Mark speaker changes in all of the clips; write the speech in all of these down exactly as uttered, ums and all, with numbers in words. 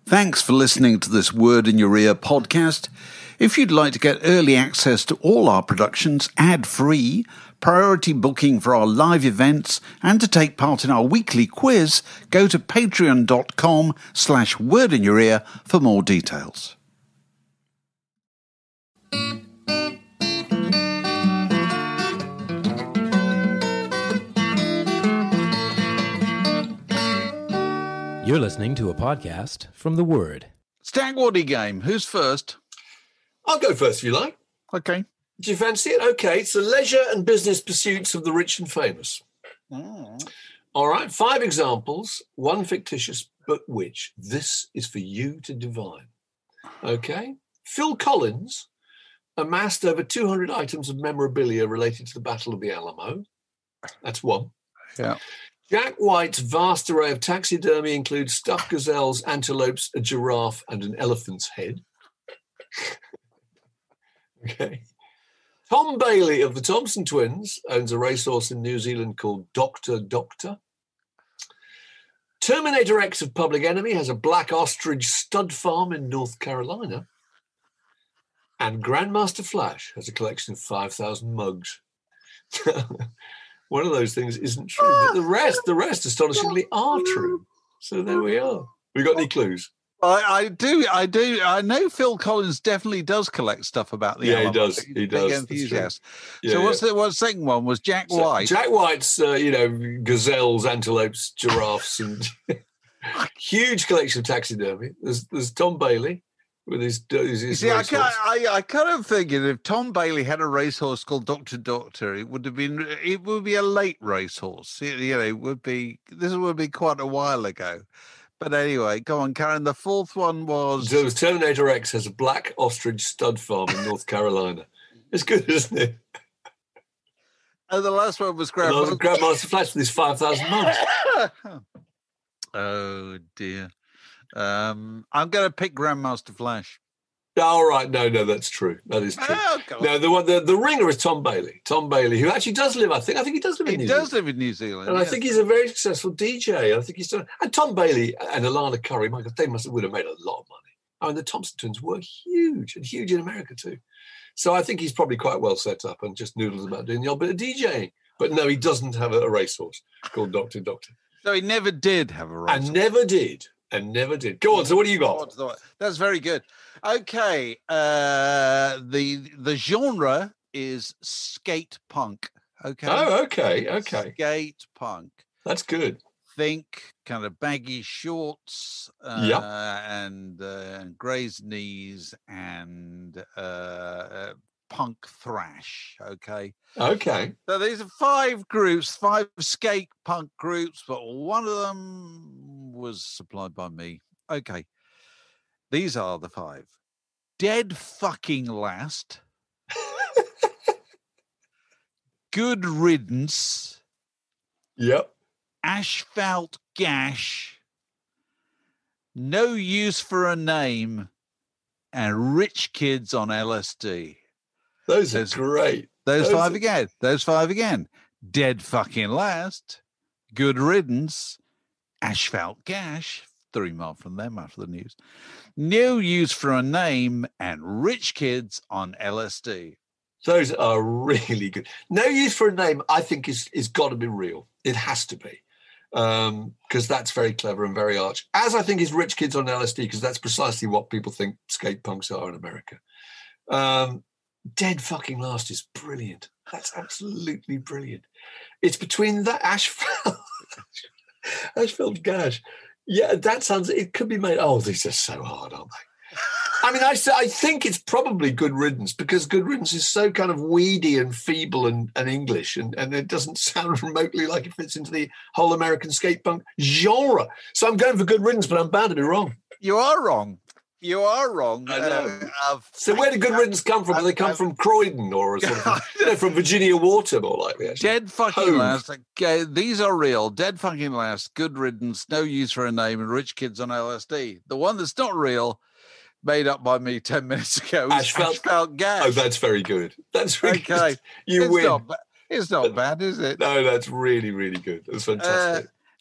Speaker 1: Thanks for listening to this Word in Your Ear podcast. If you'd like to get early access to all our productions ad-free, priority booking for our live events, and to take part in our weekly quiz, go to patreon.com slash word in your ear for more details.
Speaker 2: You're listening to a podcast from The Word.
Speaker 1: Stagwardy game. Who's first?
Speaker 3: I'll go first if you like.
Speaker 1: Okay.
Speaker 3: Do you fancy it? Okay, it's the leisure and business pursuits of the rich and famous.
Speaker 1: Oh.
Speaker 3: All right, five examples, one fictitious, but which? This is for you to divine. Okay? Phil Collins amassed over two hundred items of memorabilia related to the Battle of the Alamo. That's one.
Speaker 1: Yeah.
Speaker 3: Jack White's vast array of taxidermy includes stuffed gazelles, antelopes, a giraffe, and an elephant's head. Okay. Tom Bailey of the Thompson Twins owns a racehorse in New Zealand called Doctor Doctor. Terminator X of Public Enemy has a black ostrich stud farm in North Carolina. And Grandmaster Flash has a collection of five thousand mugs. One of those things isn't true, but the rest, the rest astonishingly are true. So there we are. We got any clues?
Speaker 1: I, I do, I do. I know Phil Collins definitely does collect stuff about the
Speaker 3: Yeah,
Speaker 1: Alamo.
Speaker 3: he does.
Speaker 1: He's a
Speaker 3: He
Speaker 1: big
Speaker 3: does.
Speaker 1: enthusiast.
Speaker 3: Yeah,
Speaker 1: so
Speaker 3: yeah.
Speaker 1: what's the what's the second one? Was Jack
Speaker 3: So
Speaker 1: White?
Speaker 3: Jack White's, uh, you know, gazelles, antelopes, giraffes, and huge collection of taxidermy. There's, there's Tom Bailey with his. his,
Speaker 1: You
Speaker 3: his
Speaker 1: see, I,
Speaker 3: racehorse.
Speaker 1: kind I, I kind of figured if Tom Bailey had a racehorse called Doctor Doctor, it would have been it would be a late racehorse. You you know, it would be this would be quite a while ago. But anyway, go on, Karen. The fourth one was
Speaker 3: So Terminator X has a black ostrich stud farm in North Carolina. It's good, isn't it?
Speaker 1: oh, the last one was
Speaker 3: And I was
Speaker 1: Grandma.
Speaker 3: Grandmaster Flash with his five thousand mugs.
Speaker 1: Oh dear. Um, I'm going to pick Grandmaster Flash.
Speaker 3: All right, no, no, that's true. That is true.
Speaker 1: Oh, God.
Speaker 3: No, the one, the, the ringer is Tom Bailey. Tom Bailey, who actually does live, I think. I think he does live in
Speaker 1: He
Speaker 3: New
Speaker 1: does
Speaker 3: Zealand.
Speaker 1: live in New Zealand.
Speaker 3: And I
Speaker 1: yes.
Speaker 3: think he's a very successful D J. I think he's done. And Tom Bailey and Alana Curry, my God, they must have would have made a lot of money. I mean, the Thompson twins were huge and huge in America too. So I think he's probably quite well set up and just noodles about doing the odd bit of DJing. But no, he doesn't have a, a racehorse called Doctor Doctor.
Speaker 1: So he never did have a racehorse.
Speaker 3: And never did. And never did. Go on. So what do you got?
Speaker 1: That's very good. Okay, uh, the the genre is skate punk. Okay.
Speaker 3: Oh, okay, okay.
Speaker 1: Skate punk.
Speaker 3: That's good.
Speaker 1: Think kind of baggy shorts, uh,
Speaker 3: Yep.
Speaker 1: and uh, grazed knees and uh, uh, punk thrash. Okay.
Speaker 3: Okay.
Speaker 1: So these are five groups, five skate punk groups, but one of them was supplied by me. Okay. These are the five. Dead Fucking Last. Good Riddance.
Speaker 3: Yep.
Speaker 1: Asphalt Gash. No Use for a Name. And Rich Kids on L S D.
Speaker 3: Those are
Speaker 1: Those-
Speaker 3: great.
Speaker 1: Those,
Speaker 3: Those
Speaker 1: five
Speaker 3: are-
Speaker 1: again. Those five again. Dead Fucking Last. Good Riddance. Asphalt Gash. Three more from them after the news. No Use for a Name and Rich Kids on L S D.
Speaker 3: Those are really good. No Use for a Name, I think, is is got to be real. It has to be. Um, because that's very clever and very arch. As I think is Rich Kids on L S D, because that's precisely what people think skate punks are in America. Um, Dead Fucking Last is brilliant. That's absolutely brilliant. It's between that Asphalt, Asphalt Gash. Yeah, that sounds, it could be made. Oh, these are so hard, aren't they? I mean, I, s- I think it's probably Good Riddance because Good Riddance is so kind of weedy and feeble and, and English, and, and it doesn't sound remotely like it fits into the whole American skate punk genre. So I'm going for Good Riddance, but I'm bound to be wrong.
Speaker 1: You are wrong. You are wrong.
Speaker 3: I know.
Speaker 1: Uh,
Speaker 3: So where did Good Riddance come from? Do they come from Croydon or sort of, you know, from Virginia Water, more likely? Actually.
Speaker 1: Dead Fucking
Speaker 3: Hove.
Speaker 1: Last. Okay, these are real. Dead Fucking Last. Good Riddance. No Use for a Name and Rich Kids on L S D. The one that's not real, made up by me ten minutes ago, is
Speaker 3: Asphalt-
Speaker 1: Asphalt Gash.
Speaker 3: Oh, that's very good. That's very
Speaker 1: Okay.
Speaker 3: good. You
Speaker 1: it's
Speaker 3: win.
Speaker 1: Not, ba- it's not bad, is it?
Speaker 3: No, that's really, really good. That's
Speaker 1: Uh,
Speaker 3: fantastic.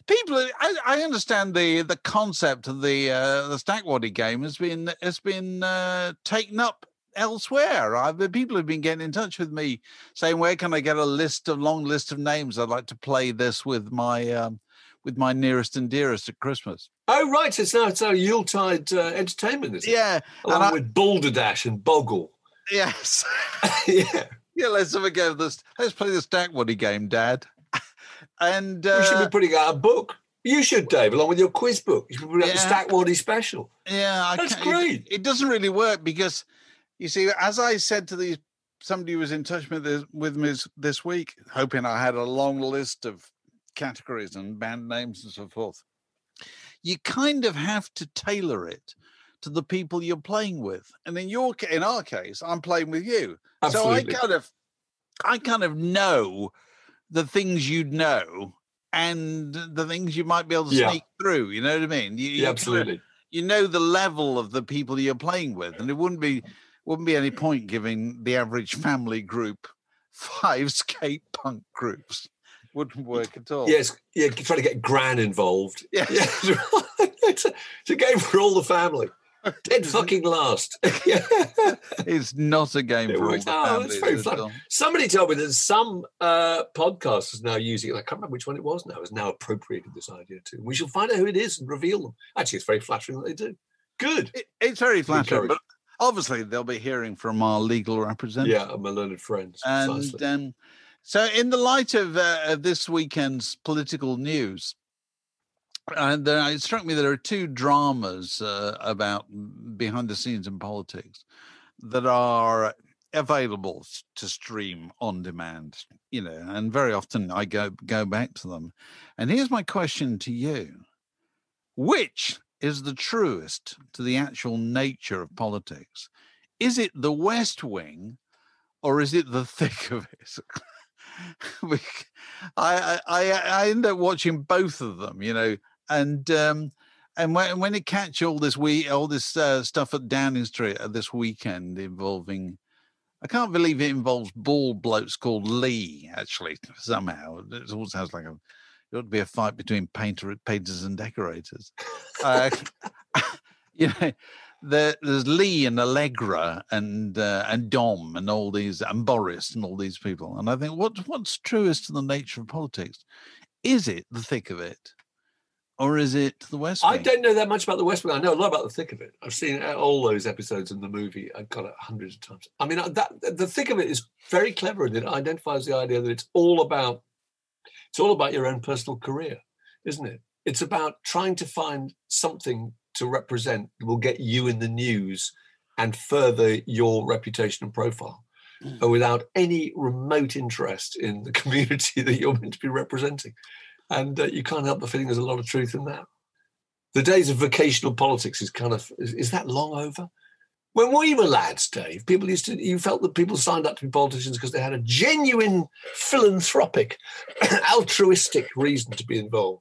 Speaker 1: people, I, I understand the the concept of the uh, the Stackwaddy game has been has been uh, taken up elsewhere. I, the people have been getting in touch with me saying, "Where can I get a list of long list of names? I'd like to play this with my um, with my nearest and dearest at Christmas."
Speaker 3: Oh, right. It's now it's our Yuletide uh, entertainment, isn't it?
Speaker 1: Yeah,
Speaker 3: along
Speaker 1: I,
Speaker 3: with Balderdash and Boggle.
Speaker 1: Yes.
Speaker 3: Yeah.
Speaker 1: Yeah. Let's have a go. This. Let's play the Stackwaddy game, Dad. And uh,
Speaker 3: we should be putting out a book. You should, Dave, along with your quiz book. You should put out
Speaker 1: yeah.
Speaker 3: the Stackwaddy special.
Speaker 1: Yeah, I
Speaker 3: that's
Speaker 1: can't,
Speaker 3: great.
Speaker 1: It, it doesn't really work because, you see, as I said to these, somebody who was in touch with this, with me this week, hoping I had a long list of categories and band names and so forth. You kind of have to tailor it to the people you're playing with, and in your in our case, I'm playing with you,
Speaker 3: Absolutely.
Speaker 1: so I kind of, I kind of know the things you'd know and the things you might be able to
Speaker 3: yeah.
Speaker 1: sneak through. You know what I mean? You,
Speaker 3: yeah,
Speaker 1: you
Speaker 3: absolutely.
Speaker 1: Kind of, you know the level of the people you're playing with, and it wouldn't be wouldn't be any point giving the average family group five skate punk groups. Wouldn't work at all.
Speaker 3: Yes, yeah, trying to get Gran involved.
Speaker 1: Yes.
Speaker 3: Yeah, it's, a, it's a game for all the family. Dead fucking last. Yeah.
Speaker 1: It's not a game
Speaker 3: It
Speaker 1: for all
Speaker 3: works.
Speaker 1: the
Speaker 3: Oh,
Speaker 1: families.
Speaker 3: that's very
Speaker 1: at
Speaker 3: fun.
Speaker 1: all.
Speaker 3: Somebody told me that some uh, podcast is now using it. I can't remember which one it was now. Has now appropriated this idea too. We shall find out who it is and reveal them. Actually, it's very flattering that they do. Good.
Speaker 1: It, it's very flattering,
Speaker 3: Encouraged.
Speaker 1: but obviously they'll be hearing from our legal representative.
Speaker 3: Yeah, and my learned friends.
Speaker 1: And
Speaker 3: precisely.
Speaker 1: um, so, in the light of, uh, of this weekend's political news, and uh, it struck me there are two dramas uh, about behind the scenes in politics that are available to stream on demand. You know, and very often I go go back to them. And here's my question to you: which is the truest to the actual nature of politics? Is it The West Wing, or is it the thick of it? I, I I end up watching both of them, you know, and um, and when when it catch all this we all this uh, stuff at Downing Street at this weekend involving, I can't believe it involves bald blokes called Lee. Actually, somehow it all sounds like a it ought to be a fight between painter painters and decorators. Uh, you know. There, there's Lee and Allegra and uh, and Dom and all these and Boris and all these people, and I think what what's truest to the nature of politics? Is it the thick of it, or is it the West Wing?
Speaker 3: I don't know that much about the West Wing. I know a lot about the thick of it. I've seen all those episodes in the movie. I've got it hundreds of times. I mean, that the thick of it is very clever, and it identifies the idea that it's all about it's all about your own personal career, isn't it? It's about trying to find something to represent will get you in the news and further your reputation and profile mm. without any remote interest in the community that you're meant to be representing. And uh, you can't help but feeling there's a lot of truth in that. The days of vocational politics is kind of, is, is that long over? When we were lads, Dave, people used to, you felt that people signed up to be politicians because they had a genuine philanthropic, altruistic reason to be involved.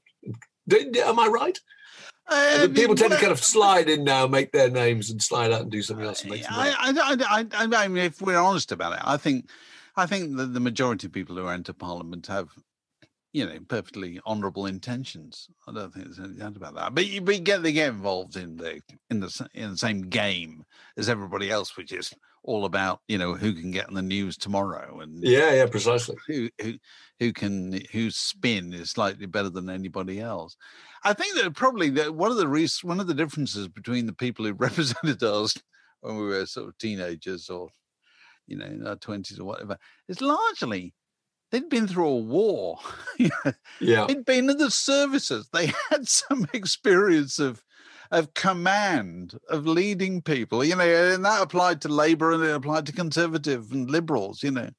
Speaker 3: Am I right? Um, people tend to kind of slide in now, make their names, and slide out and do something else. And make
Speaker 1: I, I, I, I mean, if we're honest about it, I think, I think that the majority of people who enter Parliament have, you know, perfectly honourable intentions. I don't think there's any doubt about that. But you, but you get they get involved in the in the in the same game as everybody else, which is all about, you know, who can get in the news tomorrow and
Speaker 3: yeah, yeah, precisely.
Speaker 1: Who who who can whose spin is slightly better than anybody else. I think that probably that one of the reasons, one of the differences between the people who represented us when we were sort of teenagers or, you know, in our twenties or whatever, is largely they'd been through a war.
Speaker 3: Yeah,
Speaker 1: they'd been in the services. They had some experience of of command, of leading people, you know, and that applied to Labour and it applied to Conservative and Liberals, you know.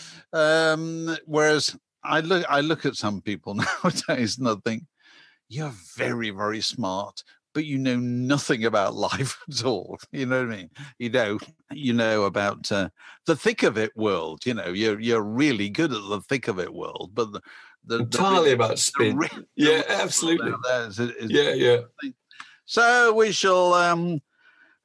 Speaker 1: Um, whereas I look, I look at some people nowadays and I think, you're very, very smart, but you know nothing about life at all. You know what I mean? You know, you know about uh, the thick of it world. You know, you're you're really good at the thick of it world, but the, the
Speaker 3: entirely
Speaker 1: the,
Speaker 3: about spin.
Speaker 1: The,
Speaker 3: yeah, absolutely.
Speaker 1: Is, is,
Speaker 3: yeah, yeah.
Speaker 1: So we shall um,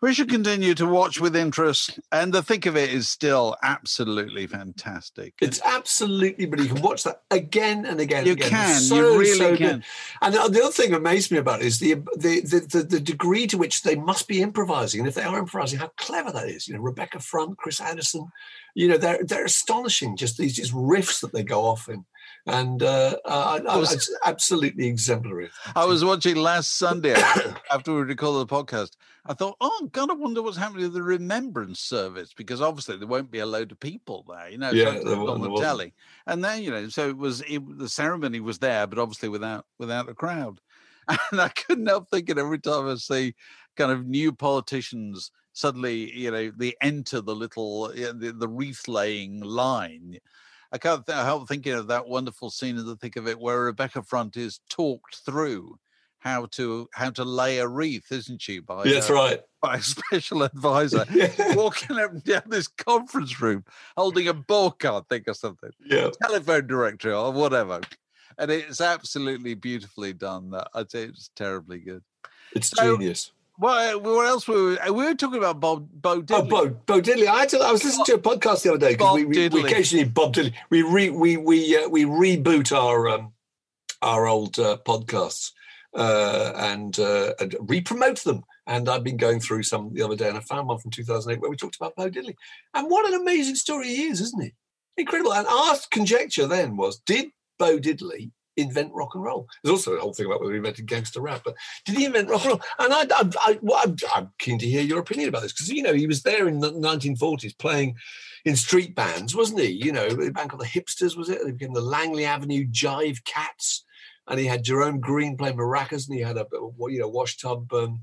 Speaker 1: We should continue to watch with interest, and the thick of it is still absolutely fantastic.
Speaker 3: It's absolutely, but you can watch that again and again.
Speaker 1: You
Speaker 3: and again.
Speaker 1: can,
Speaker 3: so,
Speaker 1: you really
Speaker 3: so
Speaker 1: can.
Speaker 3: Good. And the other thing that amazed me about it is the, the the the the degree to which they must be improvising, and if they are improvising, how clever that is. You know, Rebecca Front, Chris Addison, you know, they're they're astonishing. Just these just riffs that they go off in. And uh, uh, I, was, it's absolutely exemplary.
Speaker 1: I was watching last Sunday after we recorded the podcast. I thought, oh, God, I wonder what's happening to the remembrance service, because obviously there won't be a load of people there, you know,
Speaker 3: yeah,
Speaker 1: so on the telly. And then, you know, so it was it, the ceremony was there, but obviously without without a crowd. And I couldn't help thinking every time I see kind of new politicians suddenly, you know, they enter the little you know, the, the wreath laying line. I can't th- help thinking of that wonderful scene in the thick of it where Rebecca Front is talked through how to how to lay a wreath, isn't she? By
Speaker 3: yeah, that's
Speaker 1: uh,
Speaker 3: right.
Speaker 1: By a special advisor
Speaker 3: yeah.
Speaker 1: walking up and down this conference room, holding a book, I think, or something.
Speaker 3: Yeah,
Speaker 1: telephone directory or whatever, and it's absolutely beautifully done. That I'd say it's terribly good.
Speaker 3: It's
Speaker 1: so,
Speaker 3: genius.
Speaker 1: Well, what else were we? We were talking about Bob, Bo Diddley.
Speaker 3: Oh, Bo, Bo Diddley. I, had to, I was listening to a podcast the other day because we, we, we occasionally Bob Diddley. We re, we we uh, we reboot our um, our old uh, podcasts uh, and, uh, and re-promote them. And I've been going through some the other day, and I found one from two thousand eight where we talked about Bo Diddley. And what an amazing story he is, isn't he? Incredible. And our conjecture then was: did Bo Diddley invent rock and roll? There's also a whole thing about whether he invented gangster rap, but did he invent rock and roll? And I, I, I, well, I'm, I'm keen to hear your opinion about this, because, you know, he was there in the nineteen forties playing in street bands, wasn't he? You know, a band called the Hipsters, was it? They became the Langley Avenue Jive Cats, and he had Jerome Green playing maracas, and he had a, you know, wash tub, um,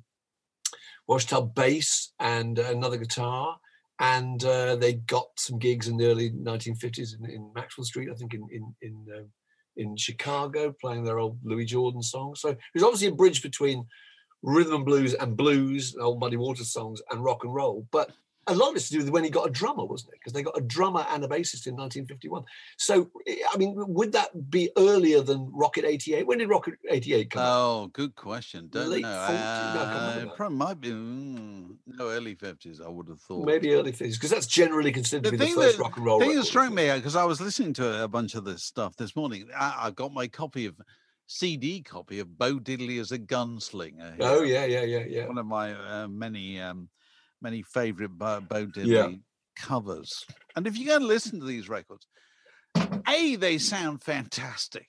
Speaker 3: wash tub bass and another guitar. And uh, they got some gigs in the early nineteen fifties in, in Maxwell Street, I think, in in in, uh, in Chicago, playing their old Louis Jordan songs. So there's obviously a bridge between rhythm and blues and blues, old Muddy Waters songs, and rock and roll. But a lot of it's to do with when he got a drummer, wasn't it? Because they got a drummer and a bassist in nineteen fifty-one. So, I mean, would that be earlier than Rocket eighty-eight? When did Rocket eighty-eight come out?
Speaker 1: Oh, good question. Don't
Speaker 3: Late
Speaker 1: know.
Speaker 3: forties?
Speaker 1: Uh,
Speaker 3: No, I can't remember
Speaker 1: it
Speaker 3: that.
Speaker 1: probably might be mm, no early fifties. I would have thought
Speaker 3: Maybe early fifties, because that's generally considered
Speaker 1: the
Speaker 3: to be the
Speaker 1: thing
Speaker 3: first
Speaker 1: that,
Speaker 3: rock and roll
Speaker 1: thing
Speaker 3: record.
Speaker 1: that struck me, because I was listening to a bunch of this stuff this morning. I, I got my copy of C D copy of Bo Diddley as a Gunslinger. Here.
Speaker 3: Oh yeah, yeah, yeah, yeah.
Speaker 1: One of my uh, many um, many favorite Bo, Bo Diddley
Speaker 3: Yeah.
Speaker 1: covers. And if you go and listen to these records, A, they sound fantastic,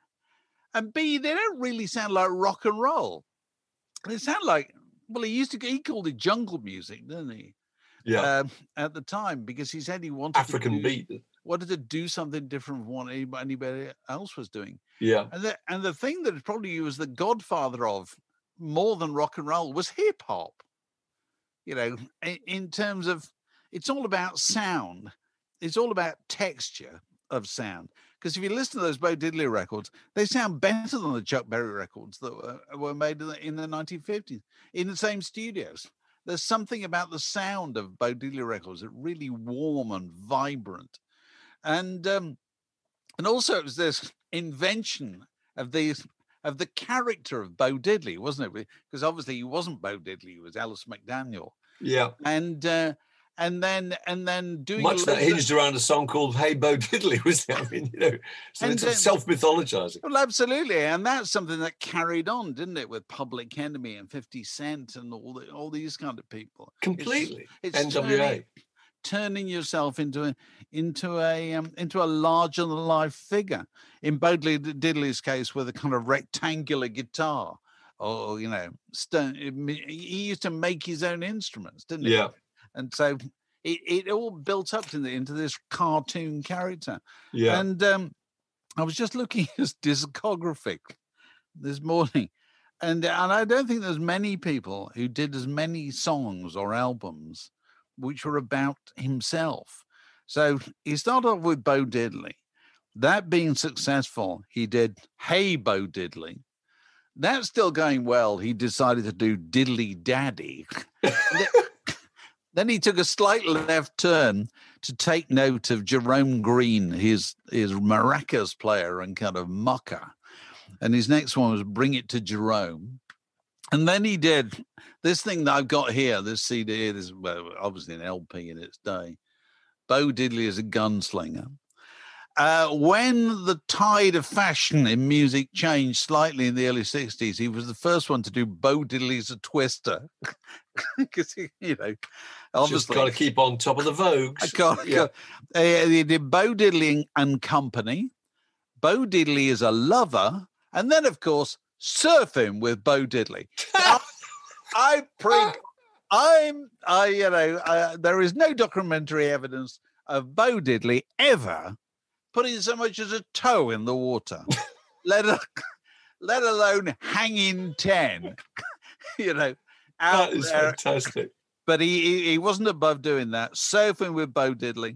Speaker 1: and B, they don't really sound like rock and roll. They sound like, well, he used to he called it jungle music, didn't he?
Speaker 3: Yeah,
Speaker 1: Um, at the time, because he said he wanted
Speaker 3: African
Speaker 1: to do,
Speaker 3: beat.
Speaker 1: wanted to do something different from what anybody, anybody else was doing.
Speaker 3: Yeah,
Speaker 1: And the, and the thing that probably he was the godfather of more than rock and roll was hip hop. You know, in, in terms of, it's all about sound. It's all about texture of sound. Because if you listen to those Bo Diddley records, they sound better than the Chuck Berry records that were, were made in the, in the nineteen fifties in the same studios. There's something about the sound of Bo Diddley records that really warm and vibrant. And um, and also it was this invention of these of the character of Bo Diddley, wasn't it? Because obviously he wasn't Bo Diddley, he was Alice McDaniel.
Speaker 3: yeah.
Speaker 1: And uh, and then and then doing
Speaker 3: Much that
Speaker 1: loads of-
Speaker 3: hinged around a song called "Hey Bo Diddley," was it? I mean, you know, so
Speaker 1: And
Speaker 3: it's
Speaker 1: then-
Speaker 3: self mythologizing.
Speaker 1: Well, absolutely, and that's something that carried on, didn't it, with Public Enemy and fifty Cent and all the, all these kind of people. It's-
Speaker 3: Completely.
Speaker 1: it's
Speaker 3: N W A.
Speaker 1: turning- turning yourself into a into a um, into a larger than life figure. In Bo Diddley's case, with a kind of rectangular guitar, or you know, stone. He used to make his own instruments, didn't he?
Speaker 3: Yeah.
Speaker 1: And so it, it all built up to the, into this cartoon character.
Speaker 3: Yeah.
Speaker 1: And um, I was just looking at his discography this morning, and and I don't think there's many people who did as many songs or albums which were about himself. So he started off with Bo Diddley. That being successful, he did Hey Bo Diddley. That's still going well. He decided to do Diddley Daddy. Then he took a slight left turn to take note of Jerome Green, his, his maracas player and kind of mucker. And his next one was Bring It to Jerome. And then he did this thing that I've got here, this C D, this well, obviously an L P in its day. Bo Diddley is a gunslinger. Uh, when the tide of fashion in music changed slightly in the early sixties, he was the first one to do Bo Diddley's a Twister. Because, you know, obviously.
Speaker 3: Just got to keep on top of the Vogues.
Speaker 1: I can't, yeah. uh, he did Bo Diddley and Company. Bo Diddley is a lover. And then, of course, Surfing with Bo Diddley. I, I pre, I'm, I, you know, uh, there is no documentary evidence of Bo Diddley ever putting so much as a toe in the water, let, a, let alone hanging ten, you know, out
Speaker 3: That is
Speaker 1: there.
Speaker 3: fantastic.
Speaker 1: But he, he he wasn't above doing that. Surfing with Bo Diddley.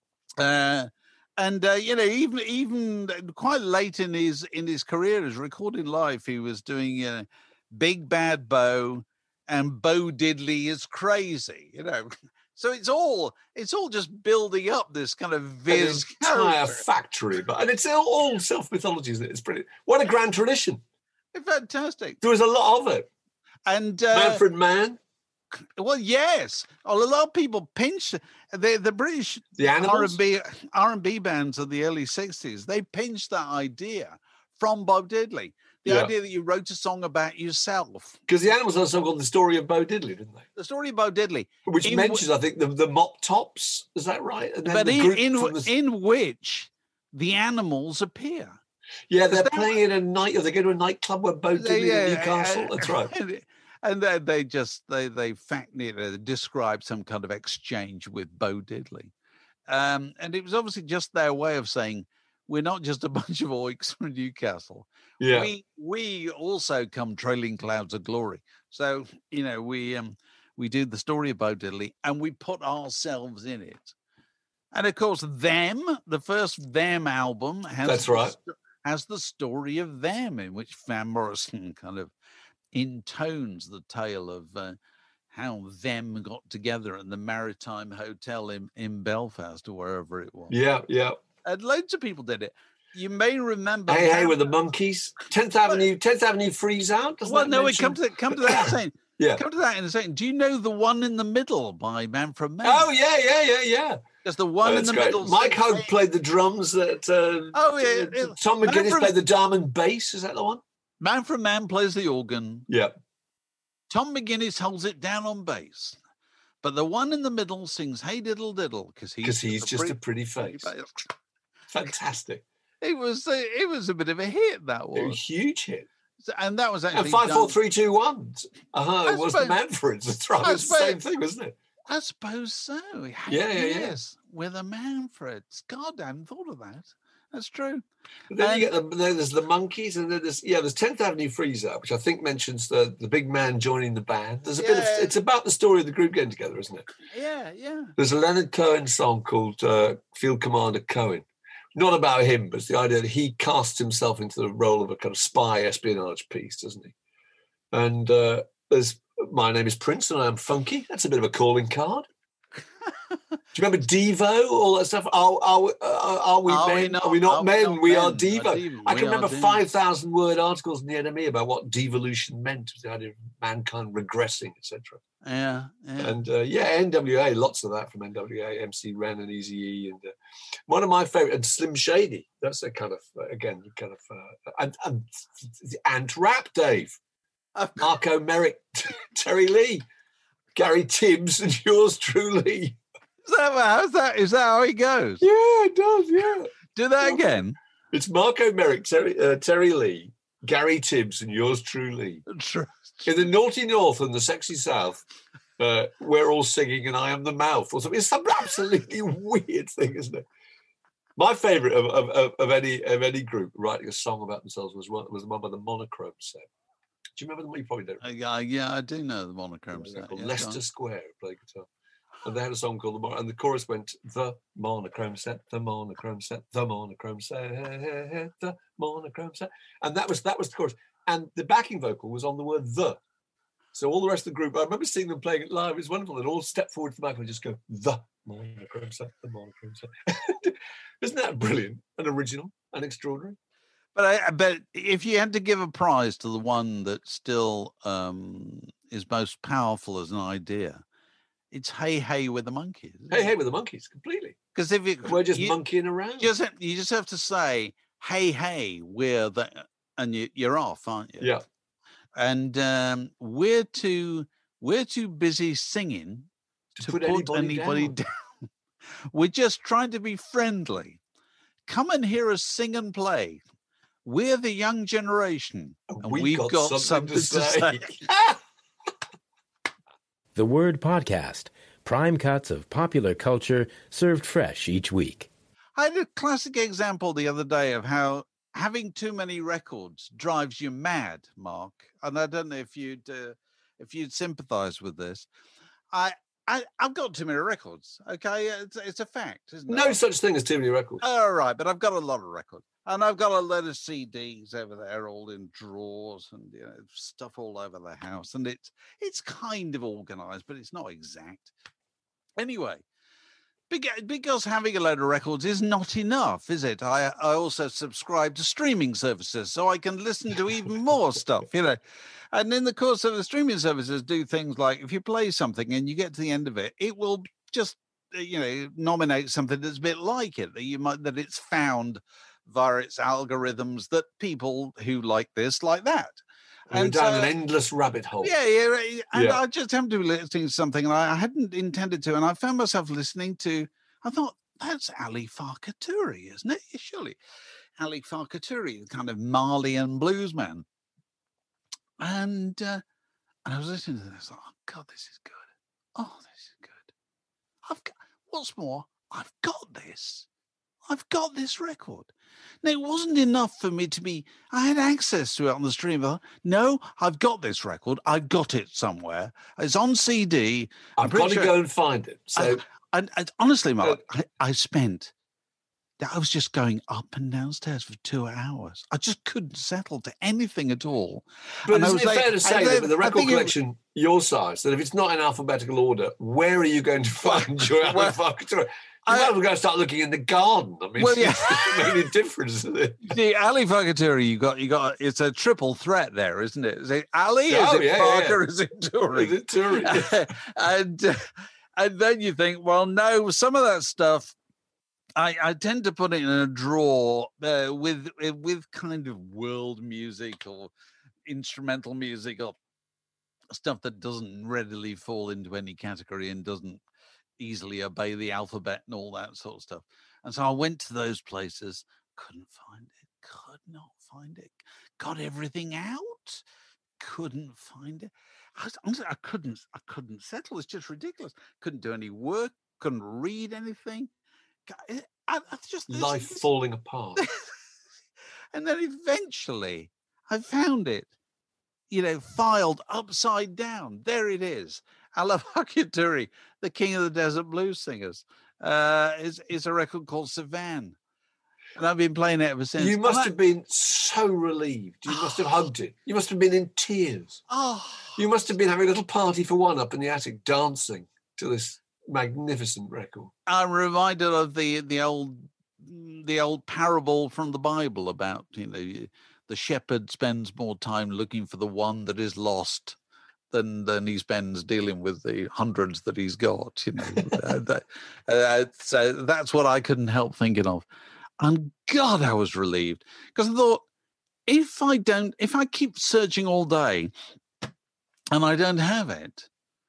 Speaker 1: Uh, and, uh, you know, even even quite late in his in his career as recording live, he was doing uh, Big Bad Bo and Bo Diddley is Crazy, you know. So it's all it's all just building up this kind of Viz
Speaker 3: An entire
Speaker 1: character.
Speaker 3: factory, but and it's all, all self mythology, isn't it? It's brilliant. What a grand tradition!
Speaker 1: It's fantastic.
Speaker 3: There was a lot of it.
Speaker 1: And uh,
Speaker 3: Manfred Mann,
Speaker 1: well, yes, well, a lot of people pinch the the British
Speaker 3: the
Speaker 1: R
Speaker 3: Animals.
Speaker 1: and B R and B bands of the early sixties. They pinched that idea from Bob Diddley. The
Speaker 3: Yeah.
Speaker 1: idea that you wrote a song about yourself.
Speaker 3: Because the Animals had a song called "The Story of Bo Diddley," didn't they?
Speaker 1: The story of Bo Diddley,
Speaker 3: Which
Speaker 1: In
Speaker 3: mentions, I think, the, the Mop Tops. Is that right? And then
Speaker 1: but
Speaker 3: the
Speaker 1: in
Speaker 3: group
Speaker 1: in,
Speaker 3: from the-
Speaker 1: in which the Animals appear.
Speaker 3: yeah, they're
Speaker 1: they-
Speaker 3: playing in a night. Or they go to a nightclub where Bo Diddley
Speaker 1: Yeah,
Speaker 3: in Newcastle.
Speaker 1: uh,
Speaker 3: That's right.
Speaker 1: And, and then they just they they fact you know, describe some kind of exchange with Bo Diddley, um, and it was obviously just their way of saying we're not just a bunch of oiks from Newcastle.
Speaker 3: Yeah,
Speaker 1: We we also come trailing clouds of glory. So you know we um we do the story of Bo Diddley and we put ourselves in it. And of course, Them, the first Them album has
Speaker 3: That's
Speaker 1: the
Speaker 3: right.
Speaker 1: sto- has the story of them, in which Van Morrison kind of intones the tale of uh, how them got together at the Maritime Hotel in, in Belfast or wherever it was.
Speaker 3: yeah, yeah.
Speaker 1: And loads of people did it. You may remember.
Speaker 3: Hey, hey,
Speaker 1: Van-
Speaker 3: with the Monkeys. tenth Avenue, tenth Avenue Freeze Out. Doesn't
Speaker 1: well,
Speaker 3: that
Speaker 1: no, we
Speaker 3: mention-
Speaker 1: come to that, come to that in a second.
Speaker 3: Yeah.
Speaker 1: Come to that in a second. Do you know The One in the Middle by Manfred Mann?
Speaker 3: Oh, yeah, yeah, yeah, yeah.
Speaker 1: Because The One
Speaker 3: Oh,
Speaker 1: in
Speaker 3: that's
Speaker 1: the
Speaker 3: great.
Speaker 1: Middle.
Speaker 3: Mike
Speaker 1: sings,
Speaker 3: Hogue
Speaker 1: "Hey."
Speaker 3: played the drums. At, uh,
Speaker 1: Oh, yeah,
Speaker 3: uh,
Speaker 1: yeah.
Speaker 3: Tom McGuinness
Speaker 1: Manfred-
Speaker 3: played the Diamond bass. Is that the one?
Speaker 1: Manfred Mann plays the organ.
Speaker 3: Yeah.
Speaker 1: Tom McGuinness holds it down on bass. But the one in the middle sings "Hey Diddle Diddle" because he's
Speaker 3: Because he's just a
Speaker 1: pretty,
Speaker 3: pretty face. Fantastic.
Speaker 1: It was a, it was a bit of a hit, that
Speaker 3: It was a
Speaker 1: was,
Speaker 3: huge hit.
Speaker 1: and that was
Speaker 3: And
Speaker 1: actually
Speaker 3: five,
Speaker 1: done-
Speaker 3: four, three, two, one. Uh-huh,
Speaker 1: I
Speaker 3: it was
Speaker 1: suppose-
Speaker 3: the Manfreds. That's right.
Speaker 1: I
Speaker 3: It's the same
Speaker 1: suppose-
Speaker 3: thing, wasn't it?
Speaker 1: I suppose so.
Speaker 3: Yeah, yeah, yeah.
Speaker 1: yes, with the Manfreds. God, I hadn't thought of that. That's true.
Speaker 3: But then you
Speaker 1: And-
Speaker 3: get the, then there's the Monkeys, and then there's yeah, there's tenth Avenue Freeze Out, which I think mentions the the big man joining the band. There's a bit of
Speaker 1: Yeah.
Speaker 3: it's about the story of the group getting together, isn't it?
Speaker 1: Yeah, yeah.
Speaker 3: There's a Leonard Cohen song called uh, Field Commander Cohen. Not about him, but it's the idea that he casts himself into the role of a kind of spy espionage piece, doesn't he? And uh, there's My Name is Prince and I Am Funky. That's a bit of a calling card. Do you remember Devo? All that stuff. Are, are, uh, are we
Speaker 1: Are we
Speaker 3: men?
Speaker 1: not-
Speaker 3: are we not
Speaker 1: are we
Speaker 3: men?
Speaker 1: not
Speaker 3: we
Speaker 1: men?
Speaker 3: are
Speaker 1: Are
Speaker 3: Devo.
Speaker 1: Devo.
Speaker 3: I
Speaker 1: We
Speaker 3: can
Speaker 1: are
Speaker 3: remember
Speaker 1: Devo.
Speaker 3: five thousand word articles in the N M E about what devolution meant, the idea of mankind regressing, et cetera.
Speaker 1: Yeah, yeah.
Speaker 3: And uh, yeah, N W A, lots of that from N W A, M C Ren and Eazy-E. And uh, one of my favorite, and Slim Shady. That's a kind of, uh, again, kind of, uh, and, and the Ant Rap, Dave. Marco Merrick, Terry Lee, Gary Tibbs, and yours truly.
Speaker 1: Is that how's that? Is that how he goes?
Speaker 3: Yeah, it does, yeah.
Speaker 1: Do that again.
Speaker 3: It's Marco Merrick, Terry, uh, Terry Lee, Gary Tibbs, and yours truly.
Speaker 1: True.
Speaker 3: In the naughty north and the sexy south, uh, we're all singing and I am the mouth or something. It's some absolutely weird thing, isn't it? My favourite of, of, of, of any of any group writing a song about themselves was one was the one by the Monochrome Set. Do you remember them? You probably don't.
Speaker 1: Uh, yeah, yeah, I do know the monochrome
Speaker 3: They're
Speaker 1: set.
Speaker 3: called
Speaker 1: Yeah,
Speaker 3: Leicester
Speaker 1: go on.
Speaker 3: Square played guitar. And they had a song called the Mon- and the chorus went the monochrome set, the monochrome set, the monochrome set, the monochrome set, and that was that was the chorus. And the backing vocal was on the word the. So all the rest of the group, I remember seeing them playing it live. It was wonderful. They'd all step forward to the mic and just go the monochrome set, the monochrome set. Isn't that brilliant and original and extraordinary?
Speaker 1: But I, but if you had to give a prize to the one that still um, is most powerful as an idea, it's Hey Hey with the Monkeys.
Speaker 3: Hey Hey with the Monkeys, completely.
Speaker 1: Because if it,
Speaker 3: we're just
Speaker 1: you,
Speaker 3: monkeying around,
Speaker 1: just have, you just have to say Hey Hey, we're the, and you, you're off, aren't you?
Speaker 3: Yeah.
Speaker 1: And um, we're too we're too busy singing
Speaker 3: to,
Speaker 1: to
Speaker 3: put,
Speaker 1: put
Speaker 3: anybody,
Speaker 1: anybody
Speaker 3: down.
Speaker 1: down. We're just trying to be friendly. Come and hear us sing and play. We're the young generation, and, and we've, we've got, got something, something to, to say.
Speaker 2: say. The Word Podcast, prime cuts of popular culture served fresh each week.
Speaker 1: I had a classic example the other day of how having too many records drives you mad, Mark. And I don't know if you'd uh, if you'd sympathise with this. I, I I've got too many records. Okay, it's, it's a fact, isn't it?
Speaker 3: No such thing as too many records.
Speaker 1: All right, but I've got a lot of records, and I've got a lot of C Ds over there, all in drawers, and you know, stuff all over the house. And it's it's kind of organised, but it's not exact. Anyway. Because having a load of records is not enough, is it? I I also subscribe to streaming services so I can listen to even more stuff, you know. And in the course of the streaming services, do things like if you play something and you get to the end of it, it will just, you know, nominate something that's a bit like it, that you might that it's found via its algorithms that people who like this like that.
Speaker 3: And down so, an endless rabbit hole.
Speaker 1: Yeah, yeah. And yeah. I just happened to be listening to something, and I hadn't intended to, and I found myself listening to, I thought, that's Ali Farka Touré, isn't it? Surely. Ali Farka Touré, the kind of Malian bluesman. And, uh, and I was listening to this, like, oh, God, this is good. Oh, this is good. I've got, what's more, I've got this. I've got this record. Now, it wasn't enough for me to be, I had access to it on the stream. No, I've got this record. I've got it somewhere. It's on C D.
Speaker 3: I've got to sure, go and find it. So,
Speaker 1: I, I, I, honestly, Mark, uh, I, I spent, I was just going up and downstairs for two hours. I just couldn't settle to anything at all.
Speaker 3: But
Speaker 1: and
Speaker 3: isn't
Speaker 1: I was
Speaker 3: it
Speaker 1: like,
Speaker 3: fair to say that with a record collection it, your size, that if it's not in alphabetical order, where are you going to find your
Speaker 1: well,
Speaker 3: alphabetical? You might as well go start looking in the garden. I mean, well, yeah. It doesn't make any difference.
Speaker 1: The Ali Farka Touré, you got, you got. It's a triple threat there, isn't it? Is it Ali? Is
Speaker 3: oh,
Speaker 1: it
Speaker 3: yeah,
Speaker 1: Farka?
Speaker 3: Yeah.
Speaker 1: Is it Touré?
Speaker 3: Is it Touré?
Speaker 1: and uh, and then you think, well, no, some of that stuff, I, I tend to put it in a drawer uh, with with kind of world music or instrumental music or stuff that doesn't readily fall into any category and doesn't easily obey the alphabet and all that sort of stuff. And so I went to those places, couldn't find it, could not find it, got everything out, couldn't find it. I, was, honestly, I couldn't, I couldn't settle. It's just ridiculous. Couldn't do any work, couldn't read anything. I, I just this,
Speaker 3: life
Speaker 1: this,
Speaker 3: falling apart.
Speaker 1: And then eventually I found it, you know, filed upside down. There it is. Ali Farka Touré, the king of the desert blues singers, uh, is is a record called Savan, and I've been playing it ever since.
Speaker 3: You must
Speaker 1: and
Speaker 3: have
Speaker 1: I,
Speaker 3: been so relieved. You must have hugged it. You must have been in tears.
Speaker 1: Oh,
Speaker 3: you must have been having a little party for one up in the attic, dancing to this magnificent record.
Speaker 1: I'm reminded of the the old the old parable from the Bible about, you know, the shepherd spends more time looking for the one that is lost than than he spends dealing with the hundreds that he's got, you know. uh, that, uh, so that's what I couldn't help thinking of. And God, I was relieved, because I thought, if I don't, if I keep searching all day and I don't have it,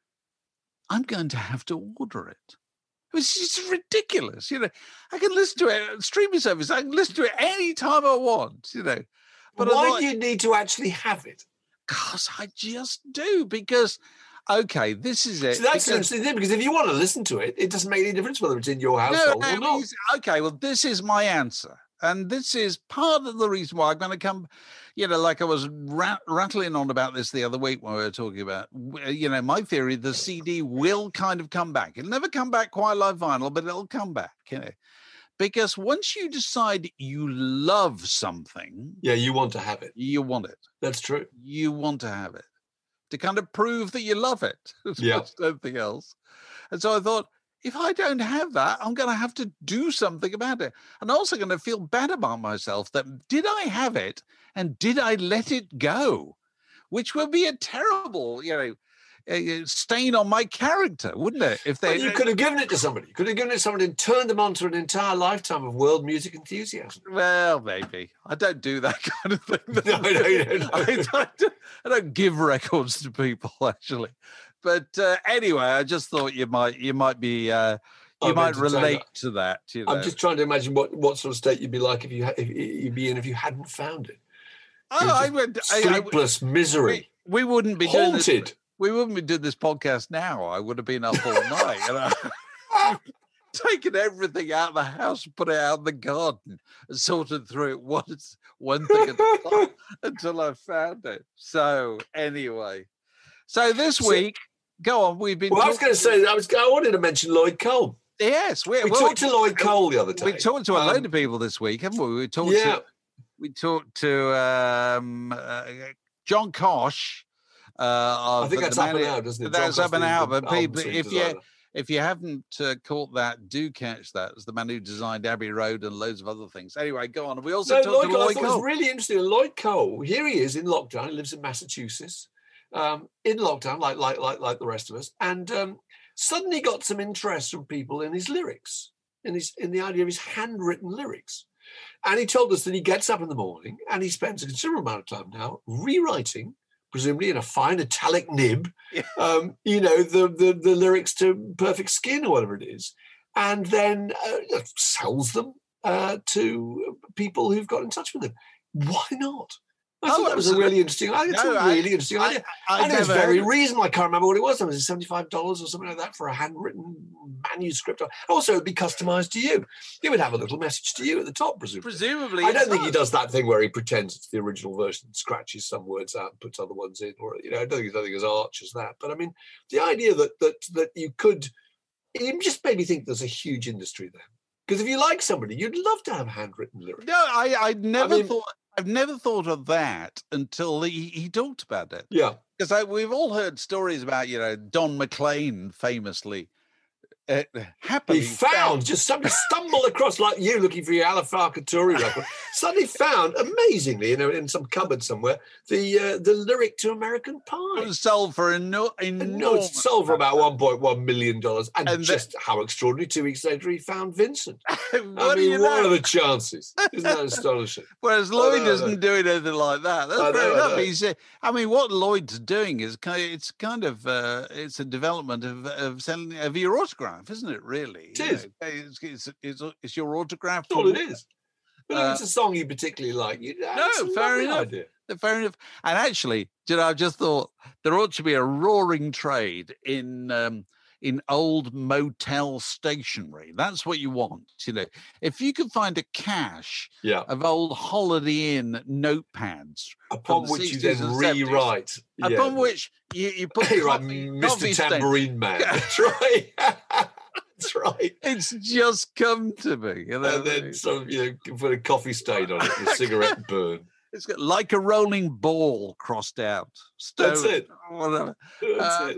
Speaker 1: I'm going to have to order it. It's just ridiculous, you know. I can listen to it, streaming service, I can listen to it any time I want, you know.
Speaker 3: But why thought, do you need to actually have it?
Speaker 1: Because I just do, because, okay, this is it.
Speaker 3: So that's
Speaker 1: because,
Speaker 3: an interesting thing, because if you want to listen to it, it doesn't make any difference whether it's in your household no, or not.
Speaker 1: Okay, well, this is my answer. And this is part of the reason why I'm going to come, you know, like I was rat- rattling on about this the other week when we were talking about, you know, my theory, the C D will kind of come back. It'll never come back quite like vinyl, but it'll come back, you know. Because once you decide you love something...
Speaker 3: Yeah, you want to have it.
Speaker 1: You want it.
Speaker 3: That's true.
Speaker 1: You want to have it. To kind of prove that you love it. As
Speaker 3: yeah.
Speaker 1: much as anything else. And so I thought, if I don't have that, I'm going to have to do something about it. And I'm also going to feel bad about myself that did I have it and did I let it go? Which would be a terrible, you know, uh, stain on my character, wouldn't it? If they,
Speaker 3: well, you could have given it to somebody. You could have given it to somebody and turned them on to an entire lifetime of world music enthusiasm.
Speaker 1: Well, maybe. I don't do that kind of thing.
Speaker 3: No, no, no, no.
Speaker 1: I, I, don't, I don't give records to people, actually. But uh, anyway, I just thought you might you might be uh, you
Speaker 3: I'm
Speaker 1: might
Speaker 3: entertained.
Speaker 1: relate to that. You know?
Speaker 3: I'm just trying to imagine what, what sort of state you'd be like if you ha- if you'd be in if you hadn't found it.
Speaker 1: Oh, I would
Speaker 3: sleepless
Speaker 1: I, I,
Speaker 3: misery.
Speaker 1: We, we wouldn't be
Speaker 3: haunted.
Speaker 1: Doing this, we wouldn't be doing this podcast now. I would have been up all night. You know? Taken everything out of the house, put it out in the garden, and sorted through it once, one thing at a time until I found it. So anyway, so this
Speaker 3: so,
Speaker 1: week, go on. We've been.
Speaker 3: Well, I was going to say, I was. I wanted to mention Lloyd Cole.
Speaker 1: Yes, we,
Speaker 3: we
Speaker 1: well,
Speaker 3: talked to Lloyd Cole the other day.
Speaker 1: We talked to a
Speaker 3: um,
Speaker 1: load of people this week, haven't we? We talked
Speaker 3: yeah.
Speaker 1: to. We talked to um, uh, John Kosh. Uh,
Speaker 3: I think that's up and out, doesn't it?
Speaker 1: That's up and out. But people, if you
Speaker 3: designer.
Speaker 1: if you haven't uh, caught that, do catch that. It's the man who designed Abbey Road and loads of other things. Anyway, go on. We also
Speaker 3: no,
Speaker 1: talked
Speaker 3: Lloyd
Speaker 1: to Lloyd
Speaker 3: I thought
Speaker 1: Cole.
Speaker 3: It was really interesting. Lloyd Cole, here he is in lockdown. He lives in Massachusetts, um, in lockdown, like like like like the rest of us, and um, suddenly got some interest from people in his lyrics, in his in the idea of his handwritten lyrics. And he told us that he gets up in the morning and he spends a considerable amount of time now rewriting, presumably in a fine italic nib,
Speaker 1: Yeah.
Speaker 3: um, you know, the, the the lyrics to Perfect Skin or whatever it is, and then uh, sells them uh, to people who've got in touch with him. Why not? I
Speaker 1: Oh,
Speaker 3: thought that was
Speaker 1: absolutely.
Speaker 3: a really interesting idea. It's
Speaker 1: No,
Speaker 3: a
Speaker 1: I-
Speaker 3: really interesting
Speaker 1: I-
Speaker 3: idea.
Speaker 1: I
Speaker 3: and it was
Speaker 1: never
Speaker 3: very
Speaker 1: heard-
Speaker 3: reasonable. I can't remember what it was. It was seventy-five dollars or something like that for a handwritten manuscript. Also, it would be customized to you. He would have a little message to you at the top, presumably.
Speaker 1: Presumably,
Speaker 3: I
Speaker 1: it
Speaker 3: don't think he
Speaker 1: does.
Speaker 3: does that thing where he pretends it's the original version, scratches some words out and puts other ones in, or you know, I don't think he's nothing as arch as that. But I mean, the idea that that that you could, it just made me think there's a huge industry there. Because if you like somebody, you'd love to have handwritten lyrics.
Speaker 1: No, I, I never
Speaker 3: I mean-
Speaker 1: thought. I've never thought of that until he, he talked about it.
Speaker 3: Yeah,
Speaker 1: Because we've all heard stories about, you know, Don McLean famously uh, happily
Speaker 3: he found, just somebody stumbled across, like you looking for your Alafaka Touri record, suddenly found, amazingly, you know, in some cupboard somewhere, the uh, the lyric to American
Speaker 1: It
Speaker 3: Pie.
Speaker 1: was sold for eno-
Speaker 3: And no,
Speaker 1: enormous.
Speaker 3: it's sold for about one point one million dollars. And,
Speaker 1: And the-
Speaker 3: just how extraordinary, two weeks later, he found Vincent.
Speaker 1: what
Speaker 3: I
Speaker 1: do
Speaker 3: mean,
Speaker 1: you
Speaker 3: what
Speaker 1: know?
Speaker 3: are the chances? Isn't that astonishing?
Speaker 1: Whereas Lloyd
Speaker 3: I know, I
Speaker 1: isn't
Speaker 3: know.
Speaker 1: doing anything like that. That's
Speaker 3: I know,
Speaker 1: fair
Speaker 3: I
Speaker 1: enough.
Speaker 3: know.
Speaker 1: He's, uh, I mean, what Lloyd's doing is kind of, it's kind of uh, it's a development of of selling of your autograph, isn't it? Really,
Speaker 3: It
Speaker 1: You
Speaker 3: is.
Speaker 1: know, It's, it's, it's, it's your autograph.
Speaker 3: That's all it is. But
Speaker 1: Uh,
Speaker 3: if it's a song you particularly like, you know,
Speaker 1: no,
Speaker 3: it's a
Speaker 1: fair
Speaker 3: lovely
Speaker 1: enough.
Speaker 3: idea.
Speaker 1: Fair enough. And actually, you know, I just thought there ought to be a roaring trade in um, in old motel stationery. That's what you want. You know, if you could find a cache
Speaker 3: Yeah.
Speaker 1: of old Holiday Inn notepads,
Speaker 3: Upon
Speaker 1: the
Speaker 3: which you
Speaker 1: sixties
Speaker 3: then
Speaker 1: and seventies,
Speaker 3: rewrite. Yeah.
Speaker 1: upon which you, you put
Speaker 3: You're right,
Speaker 1: coffee,
Speaker 3: Mister
Speaker 1: coffee stain.
Speaker 3: Tambourine Man. That's right. That's right.
Speaker 1: It's just come to me. You know,
Speaker 3: And then sort of, you know, put a coffee stain on it, the cigarette burn.
Speaker 1: it's got like a rolling ball crossed out.
Speaker 3: That's
Speaker 1: Stone,
Speaker 3: it.
Speaker 1: Whatever.
Speaker 3: That's
Speaker 1: Um,
Speaker 3: it.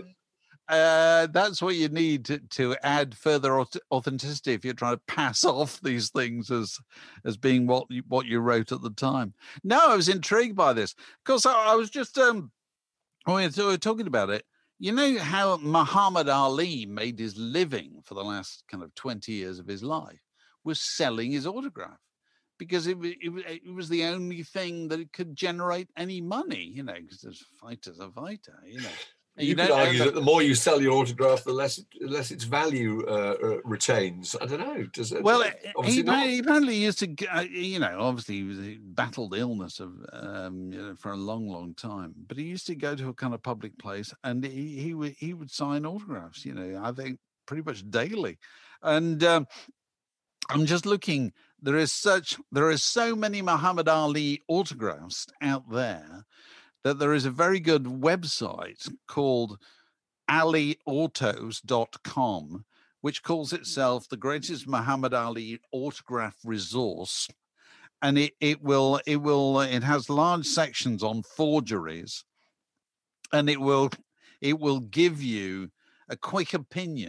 Speaker 1: Uh, that's what you need to, to add further auth- authenticity if you're trying to pass off these things as as being what you, what you wrote at the time. No, I was intrigued by this. Of course, I, I was just um, when we were talking about it. You know how Muhammad Ali made his living for the last kind of twenty years of his life was selling his autograph because it, wa- it, wa- it was the only thing that it could generate any money. You know, because a fighter's a fighter. You know.
Speaker 3: You, could
Speaker 1: don't
Speaker 3: argue
Speaker 1: own
Speaker 3: that the more you sell your autograph, the less the less its value uh, uh, retains. I don't know. Does it?
Speaker 1: Well,
Speaker 3: obviously
Speaker 1: he,
Speaker 3: not.
Speaker 1: he apparently used to, g- uh, you know, obviously he, was, he battled illness of, um, you know, for a long, long time. But he used to go to a kind of public place, and he he would he would sign autographs. You know, I think pretty much daily. And um, I'm just looking. There is such there is so many Muhammad Ali autographs out there that there is a very good website called ali autos dot com, which calls itself the greatest Muhammad Ali autograph resource. And it, it will, it will, it has large sections on forgeries, and it will, it will give you a quick opinion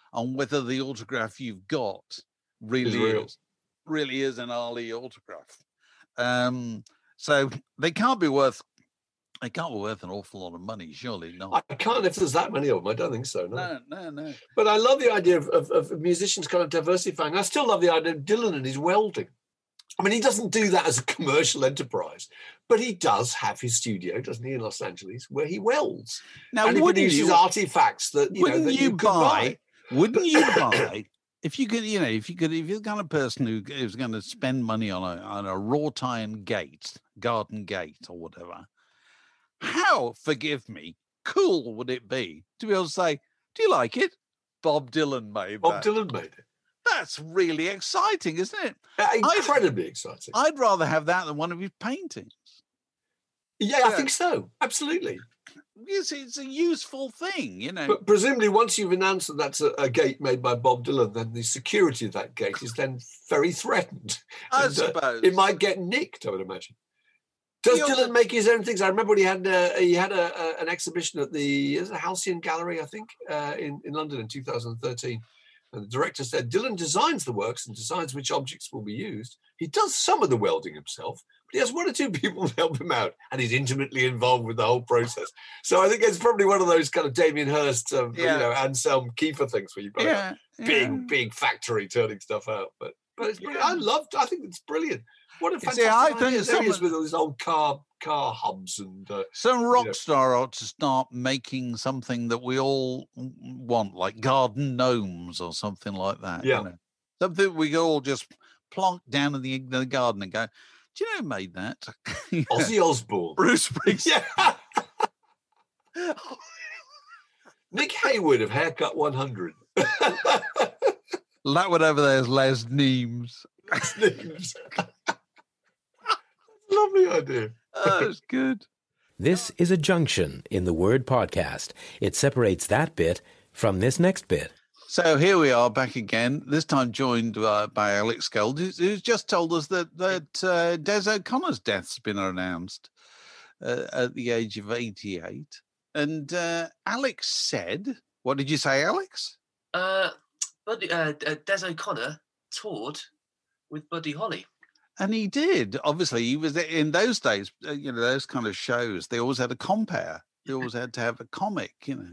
Speaker 1: on whether the autograph you've got really
Speaker 3: real.
Speaker 1: is really is an Ali autograph. Um, so they can't be worth they can't be worth an awful lot of money, surely not.
Speaker 3: I can't if there's that many of them. I don't think so. No,
Speaker 1: No, no, no.
Speaker 3: But I love the idea of, of, of musicians kind of diversifying. I still love the idea of Dylan and his welding. I mean, he doesn't do that as a commercial enterprise, but he does have his studio, doesn't he, in Los Angeles, where he welds.
Speaker 1: Now,
Speaker 3: and he
Speaker 1: wouldn't
Speaker 3: produces
Speaker 1: you,
Speaker 3: artifacts that you
Speaker 1: wouldn't
Speaker 3: know that
Speaker 1: you
Speaker 3: you could
Speaker 1: buy,
Speaker 3: buy.
Speaker 1: Wouldn't you buy if you could, you know, if you could, if you're the kind of person who is going to spend money on a on a wrought iron gate, garden gate, or whatever? How, forgive me, cool would it be to be able to say, "Do you like it? Bob Dylan made
Speaker 3: Bob
Speaker 1: that."
Speaker 3: Dylan made it.
Speaker 1: That's really exciting, isn't it?
Speaker 3: Uh, incredibly I'd, exciting.
Speaker 1: I'd rather have that than one of his paintings.
Speaker 3: Yeah, yeah, I think so. Absolutely.
Speaker 1: Yes, it's a useful thing, you know.
Speaker 3: But presumably, once you've announced that that's a, a gate made by Bob Dylan, then the security of that gate is then very threatened.
Speaker 1: I
Speaker 3: and,
Speaker 1: suppose
Speaker 3: uh, it might get nicked. I would imagine. Does
Speaker 1: he
Speaker 3: Dylan
Speaker 1: also,
Speaker 3: make his own things? I remember when he had uh, he had a, a, an exhibition at the is it Halcyon Gallery, I think, uh, in in London in two thousand thirteen. And the director said Dylan designs the works and decides which objects will be used. He does some of the welding himself, but he has one or two people to help him out, and he's intimately involved with the whole process. So I think it's probably one of those kind of Damien Hirst, um,
Speaker 1: yeah.
Speaker 3: you know, Anselm Kiefer things where you've got
Speaker 1: yeah,
Speaker 3: a big,
Speaker 1: yeah.
Speaker 3: big factory turning stuff out. But but it's brilliant. I loved. I think it's brilliant. What a fantastic
Speaker 1: See, I
Speaker 3: idea.
Speaker 1: think
Speaker 3: There he is
Speaker 1: someone,
Speaker 3: with all these old car car hubs and uh,
Speaker 1: some rock
Speaker 3: you know.
Speaker 1: star ought to start making something that we all want, like garden gnomes or something like that.
Speaker 3: Yeah.
Speaker 1: You know? Something we could all just plonk down in the, in the garden and go, do you know who made that? Yeah.
Speaker 3: Ozzy Osbourne.
Speaker 1: Bruce Springsteen.
Speaker 3: Yeah. Nick Hayward of Haircut one hundred.
Speaker 1: That one over there is Les Neems.
Speaker 3: Neems. Lovely idea.
Speaker 1: Oh, that's good.
Speaker 2: This is a junction in the word podcast. It separates that bit from this next bit.
Speaker 1: So here we are back again, this time joined uh, by Alex Gold, who's, who's just told us that, that uh, Des O'Connor's death's been announced uh, at the age of eighty-eight. And uh, Alex said, what did you say, Alex?
Speaker 4: Uh, Buddy, uh, Des O'Connor toured with Buddy Holly.
Speaker 1: And he did. Obviously, he was in those days, uh, you know, those kind of shows, they always had a compere. They always had to have a comic, you know.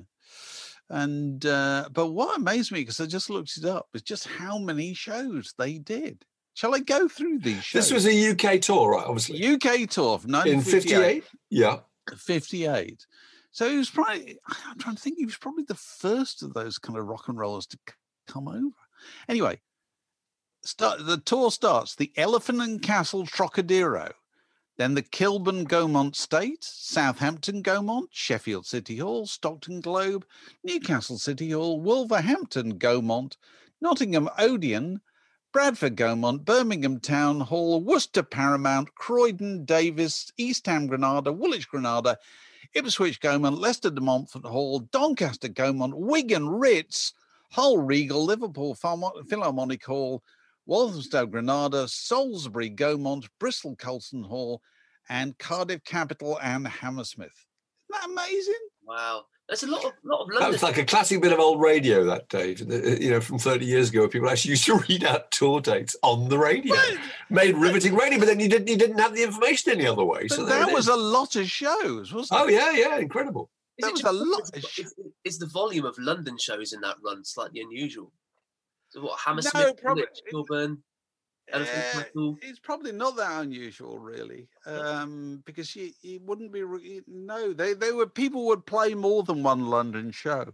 Speaker 1: And, uh, but what amazed me, because I just looked it up, is just how many shows they did. Shall I go through these shows?
Speaker 3: This was a U K tour, right? Obviously.
Speaker 1: U K tour from
Speaker 3: In
Speaker 1: nineteen fifty-eight.
Speaker 3: fifty-eight? Yeah.
Speaker 1: fifty-eight. So he was probably, I'm trying to think, he was probably the first of those kind of rock and rollers to come over. Anyway, start, the tour starts, the Elephant and Castle Trocadero, then the Kilburn Gaumont State, Southampton Gaumont, Sheffield City Hall, Stockton Globe, Newcastle City Hall, Wolverhampton Gaumont, Nottingham Odeon, Bradford Gaumont, Birmingham Town Hall, Worcester Paramount, Croydon Davis, East Ham Granada, Woolwich Granada, Ipswich Gaumont, Leicester de Montfort Hall, Doncaster Gaumont, Wigan Ritz, Hull Regal, Liverpool Philharmonic Hall, Walthamstow Granada, Salisbury Gaumont, Bristol Colston Hall, and Cardiff Capital and Hammersmith. Isn't that amazing?
Speaker 4: Wow. There's a lot of lot of
Speaker 3: That
Speaker 4: London.
Speaker 3: was like a classic bit of old radio, that, Dave. You know, from thirty years ago, people actually used to read out tour dates on the radio. Made riveting radio, but then you didn't you didn't have the information any other way.
Speaker 1: But
Speaker 3: So there
Speaker 1: that
Speaker 3: it
Speaker 1: was
Speaker 3: is.
Speaker 1: a lot of shows, wasn't
Speaker 3: Oh
Speaker 1: it?
Speaker 3: yeah, yeah, incredible.
Speaker 4: Is
Speaker 1: that
Speaker 4: it
Speaker 1: was
Speaker 4: just
Speaker 1: a lot
Speaker 4: because
Speaker 1: of sh-
Speaker 4: Is, is the volume of London shows in that run slightly unusual? So what, Hammersmith,
Speaker 1: No, probably-
Speaker 4: Woolwich, Kilburn, Elephant
Speaker 1: Uh,
Speaker 4: Castle?
Speaker 1: it's probably not that unusual, really, um, because you, you wouldn't be. Re- no, they they were people would play more than one London show,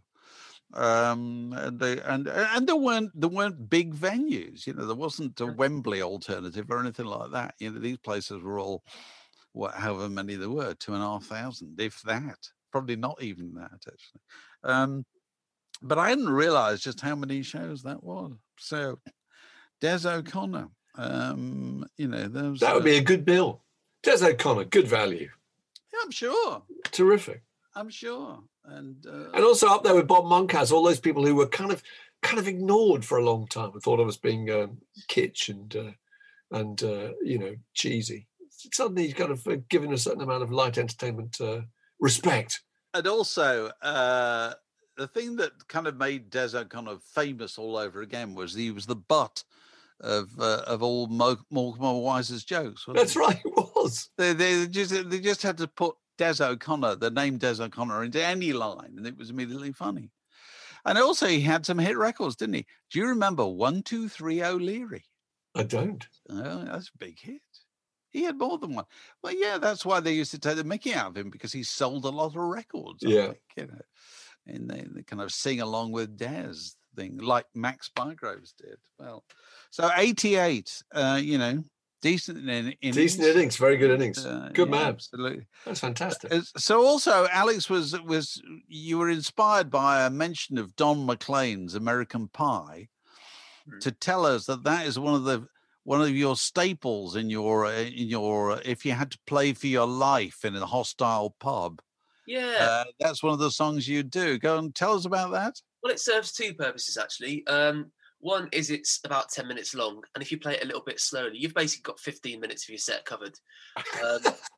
Speaker 1: um, and they and and there weren't there weren't big venues. You know, there wasn't a Wembley alternative or anything like that. You know, these places were all, what, however many there were, two and a half thousand, if that. Probably not even that, actually. Um, but I hadn't realised just how many shows that was. So, Des O'Connor. Um, you know, there was,
Speaker 3: That would
Speaker 1: uh,
Speaker 3: be a good bill. Des O'Connor, good value.
Speaker 1: yeah, I'm sure.
Speaker 3: Terrific.
Speaker 1: I'm sure. And uh,
Speaker 3: And also up there with Bob Monkhouse, all those people who were kind of kind of ignored for a long time and thought of as being um, kitsch and uh, and uh, you know, cheesy. Suddenly he's kind of uh, given a certain amount of light entertainment uh, respect.
Speaker 1: and also uh, the thing that kind of made Des O'Connor famous all over again was he was the butt of uh, of all Mo- Morecambe Wise's jokes. wasn't
Speaker 3: That's
Speaker 1: he?
Speaker 3: right, it was.
Speaker 1: They, they just they just had to put Des O'Connor, the name Des O'Connor, into any line, and it was immediately funny. And also, he had some hit records, didn't he? Do you remember One Two Three O'Leary?
Speaker 3: I don't.
Speaker 1: Oh, that's a big hit. He had more than one. Well, yeah, that's why they used to take the mickey out of him, because he sold a lot of records. I
Speaker 3: Yeah.
Speaker 1: think, you know, and they, they kind of sing along with Des thing, like Max Bygraves did. Well, so eighty-eight, uh, you know, decent in, innings.
Speaker 3: Decent innings, very good innings.
Speaker 1: Uh,
Speaker 3: Good
Speaker 1: yeah,
Speaker 3: man.
Speaker 1: absolutely.
Speaker 3: That's fantastic.
Speaker 1: Uh, So also, Alex was was you were inspired by a mention of Don McLean's American Pie
Speaker 4: Hmm.
Speaker 1: to tell us that that is one of the one of your staples in your uh, in your if you had to play for your life in a hostile pub.
Speaker 4: Yeah.
Speaker 1: Uh, that's one of the songs you do. Go and tell us about that.
Speaker 4: Well, it serves two purposes, actually. Um, one is it's about ten minutes long, and if you play it a little bit slowly, you've basically got fifteen minutes of your set covered. Um,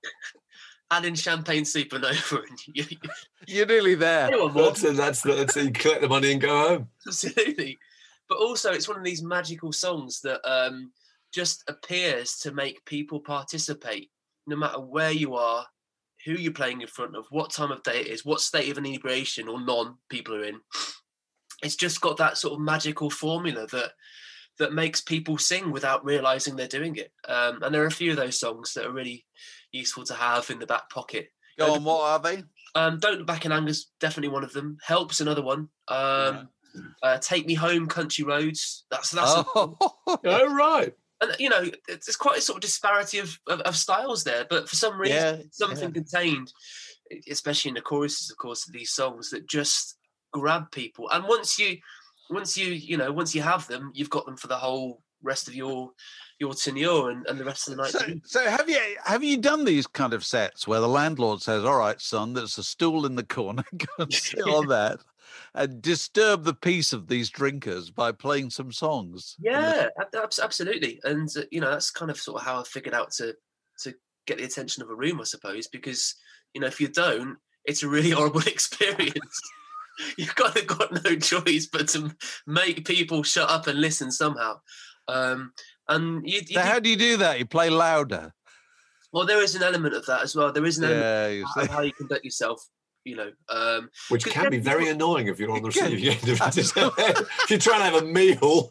Speaker 4: add in Champagne Supernova, and you, you,
Speaker 1: You're nearly there.
Speaker 4: you want more.
Speaker 3: That's it. That's the, that's it. You collect the money and go home.
Speaker 4: Absolutely. But also, it's one of these magical songs that um, just appears to make people participate, no matter where you are, who you're playing in front of, what time of day it is, what state of inebriation or non people are in. It's just got that sort of magical formula that that makes people sing without realizing they're doing it. Um, and there are a few of those songs that are really useful to have in the back pocket.
Speaker 1: Go on, what are they?
Speaker 4: Um, Don't Look Back in Anger is definitely one of them. Help's another one. Um, uh, Take Me Home, Country Roads. That's that's a-
Speaker 1: Oh,
Speaker 3: Oh, right.
Speaker 4: and you know, there's quite a sort of disparity of, of, of styles there, but for some reason,
Speaker 1: Yeah,
Speaker 4: something
Speaker 1: yeah.
Speaker 4: contained, especially in the choruses, of course, of these songs that just grab people. And once you, once you, you know, once you have them, you've got them for the whole rest of your your tenure and, and the rest of the night.
Speaker 1: So, so have you have you done these kind of sets where the landlord says, "All right, son, there's a stool in the corner. Go and sit on that, and disturb the peace of these drinkers by playing some songs."
Speaker 4: Yeah, ab- abs- absolutely. And uh, you know, that's kind of sort of how I figured out to to get the attention of a room, I suppose, because you know, if you don't, it's a really horrible experience. You've kind of got no choice but to make people shut up and listen somehow. Um, and you, you
Speaker 1: So how do you do that? You play louder.
Speaker 4: well, there is an element of that as well. There is an element
Speaker 1: Yeah, you
Speaker 4: of
Speaker 1: see.
Speaker 4: how you conduct yourself. You know, um,
Speaker 3: Which
Speaker 4: 'cause
Speaker 3: can be
Speaker 4: then
Speaker 3: very
Speaker 4: people-
Speaker 3: annoying if you're on the
Speaker 1: It can.
Speaker 3: receiving end of it. If you're trying to have a meal.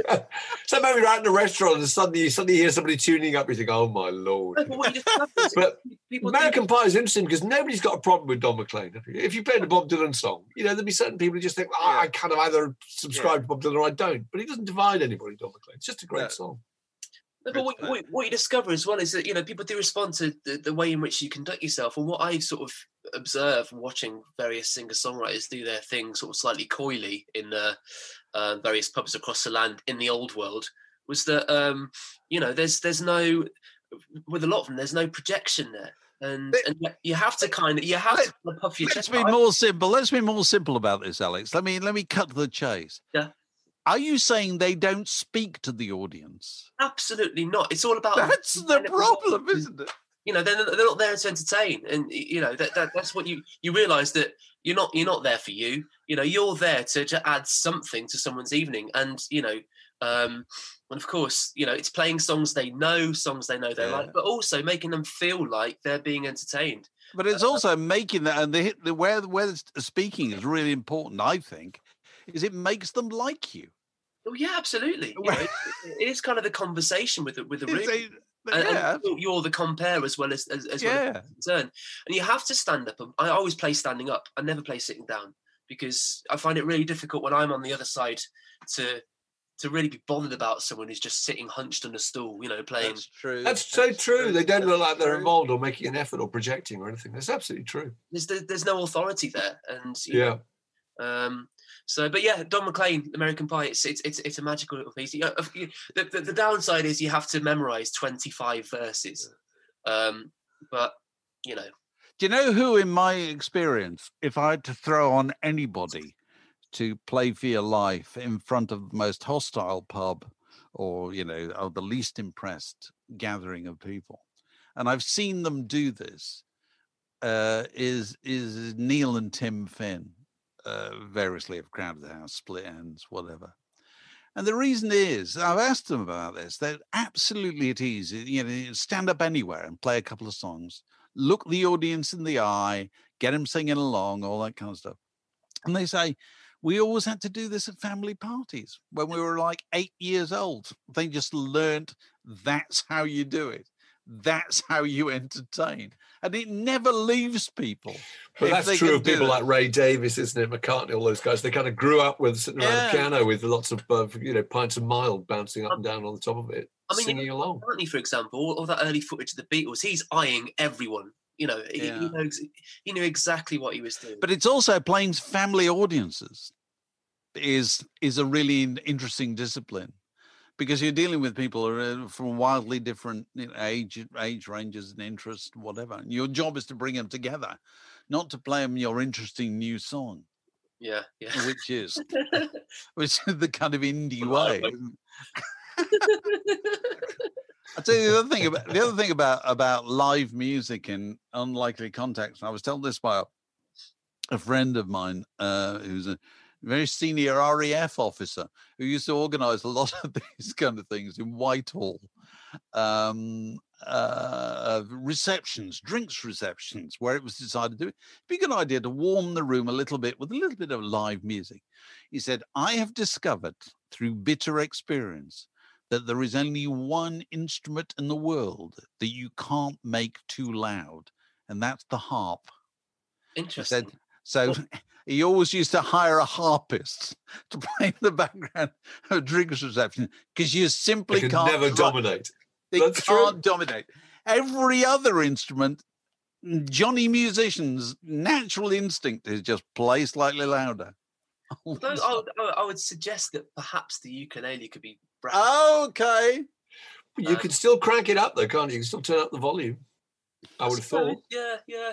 Speaker 3: So maybe you're out in a restaurant and suddenly you suddenly hear somebody tuning up, you think, oh my lord.
Speaker 4: No, but what you discover is
Speaker 3: But
Speaker 4: people
Speaker 3: American Pie is interesting because nobody's got a problem with Don McLean. If you played a Bob Dylan song, you know, there'd be certain people who just think, oh, I kind of either subscribe to Bob Dylan or I don't. But he doesn't divide anybody, Don McLean. It's just a great
Speaker 1: No.
Speaker 3: song.
Speaker 4: No, but what, what, what you discover as well is that, you know, people do respond to the, the way in which you conduct yourself. And what I sort of observe watching various singer-songwriters do their thing sort of slightly coyly in uh, uh, various pubs across the land in the old world was that, um, you know, there's there's no, with a lot of them, there's no projection there. And,
Speaker 1: Let-
Speaker 4: and yet you have to kind of, you have to kind of puff your
Speaker 1: Let's
Speaker 4: chest.
Speaker 1: be
Speaker 4: out.
Speaker 1: more simple. Let's be more simple about this, Alex. Let me let me cut to the chase.
Speaker 4: Yeah.
Speaker 1: Are you saying they don't speak to the audience?
Speaker 4: Absolutely not. It's all about
Speaker 1: That's the problem, isn't it?
Speaker 4: You know, they're, they're not there to entertain, and you know that, that that's what you you realise that you're not you're not there for you. You know, you're there to, to add something to someone's evening, and you know, um, and of course, you know, it's playing songs they know, songs they know they
Speaker 1: Yeah.
Speaker 4: like, but also making them feel like they're being entertained.
Speaker 1: But it's also making that, and the, the where where the speaking is really important. I think is it makes them like you.
Speaker 4: Oh yeah, absolutely. You know, it, it is kind of the conversation with the with the room.
Speaker 1: It's a-
Speaker 4: And,
Speaker 1: yeah,
Speaker 4: and you're- you're the compare as well as as, as well
Speaker 1: yeah.
Speaker 4: as concern. And you have to stand up. And I always play standing up. I never play sitting down because I find it really difficult when I'm on the other side to to really be bothered about someone who's just sitting hunched on a stool, you know, playing.
Speaker 1: That's true.
Speaker 3: That's so true. They don't look like they're
Speaker 1: true.
Speaker 3: involved or making an effort or projecting or anything. That's absolutely true.
Speaker 4: There's there, there's no authority there, and you
Speaker 3: Yeah.
Speaker 4: know, um. So, but yeah, Don McLean, American Pie. It's it's it's, it's a magical little piece. You know, the, the the downside is you have to memorize twenty-five verses, um. But you know,
Speaker 1: Do you know who, in my experience, if I had to throw on anybody to play for your life in front of the most hostile pub or, you know, or the least impressed gathering of people, and I've seen them do this, uh, is is Neil and Tim Finn. uh, variously have Crowded House, Split Ends, whatever. And the reason is, I've asked them about this, they're absolutely at ease. You know, stand up anywhere and play a couple of songs, look the audience in the eye, get them singing along, all that kind of stuff. And they say, we always had to do this at family parties when we were like eight years old. They just learned that's how you do it. That's how you entertain. And it never leaves people.
Speaker 3: But that's true of people like Ray Davis, isn't it? McCartney, all those guys. They kind of grew up with sitting around yeah. the piano with lots of, uh, you know, pints of mild bouncing up and down on the top of it, I mean, singing you know, along.
Speaker 4: McCartney, for example, all, all that early footage of the Beatles, he's eyeing everyone. You know, he, yeah. he, knows, he knew exactly what he was doing.
Speaker 1: But it's also playing family audiences is is a really interesting discipline. Because you're dealing with people who are from wildly different you know, age age ranges and interests, whatever. And your job is to bring them together, not to play them your interesting new song.
Speaker 4: Yeah, yeah.
Speaker 1: Which is, which is the kind of indie way. I'll tell you the other thing about the other thing about about live music in unlikely contexts. I was told this by a, a friend of mine uh, who's a very senior R A F officer who used to organise a lot of these kind of things in Whitehall, um, uh, receptions, drinks receptions, where it was decided to do it. It'd be a good idea to warm the room a little bit with a little bit of live music. He said, I have discovered through bitter experience that there is only one instrument in the world that you can't make too loud, and that's the harp.
Speaker 4: Interesting.
Speaker 1: He said, so he always used to hire a harpist to play in the background of drinks reception because you simply
Speaker 3: they
Speaker 1: can't
Speaker 3: never dominate.
Speaker 1: They
Speaker 3: That's
Speaker 1: can't
Speaker 3: true.
Speaker 1: dominate. Every other instrument, Johnny musicians' natural instinct is just play slightly louder.
Speaker 4: Although I would, I would suggest that perhaps the ukulele could be.
Speaker 1: Okay.
Speaker 3: You um, could still crank it up though, can't you? You can still turn up the volume. I would have
Speaker 4: suppose,
Speaker 3: thought.
Speaker 4: Yeah, yeah.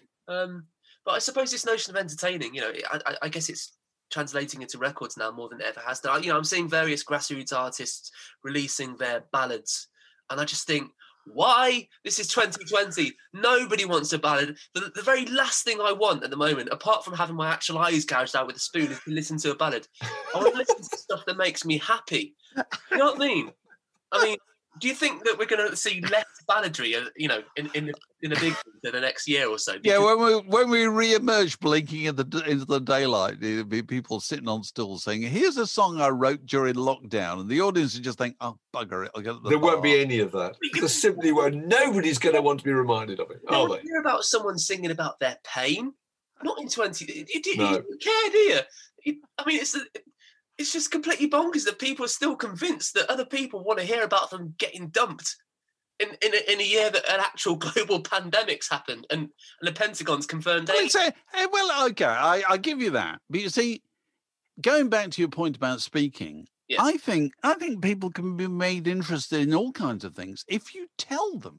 Speaker 4: Um, But I suppose this notion of entertaining, you know, I, I guess it's translating into records now more than it ever has done. You know, I'm seeing various grassroots artists releasing their ballads, and I just think, why? This is twenty twenty. Nobody wants a ballad. The, the very last thing I want at the moment, apart from having my actual eyes gouged out with a spoon, is to listen to a ballad. I want to listen to stuff that makes me happy. You know what I mean? I mean, do you think that we're going to see less balladry, you know, in in, in a big in the next year or so?
Speaker 1: Yeah, when we when we re-emerge blinking in the, into the daylight, there'll be people sitting on stools saying, here's a song I wrote during lockdown. And the audience would just think, oh, bugger it. I'll get the
Speaker 3: there
Speaker 1: bar.
Speaker 3: won't be any of that. There simply won't. Nobody's going to want to be reminded of it, are they?
Speaker 4: Hear about someone singing about their pain? Not in twenty. You, you,
Speaker 3: no.
Speaker 4: you care, do you? you? I mean, it's a, it's just completely bonkers that people are still convinced that other people want to hear about them getting dumped in in a, in a year that an actual global pandemic's happened and, and the Pentagon's confirmed.
Speaker 1: Well, say, hey, well, okay, I, I give you that. But you see, going back to your point about speaking, yeah. I think I think people can be made interested in all kinds of things if you tell them.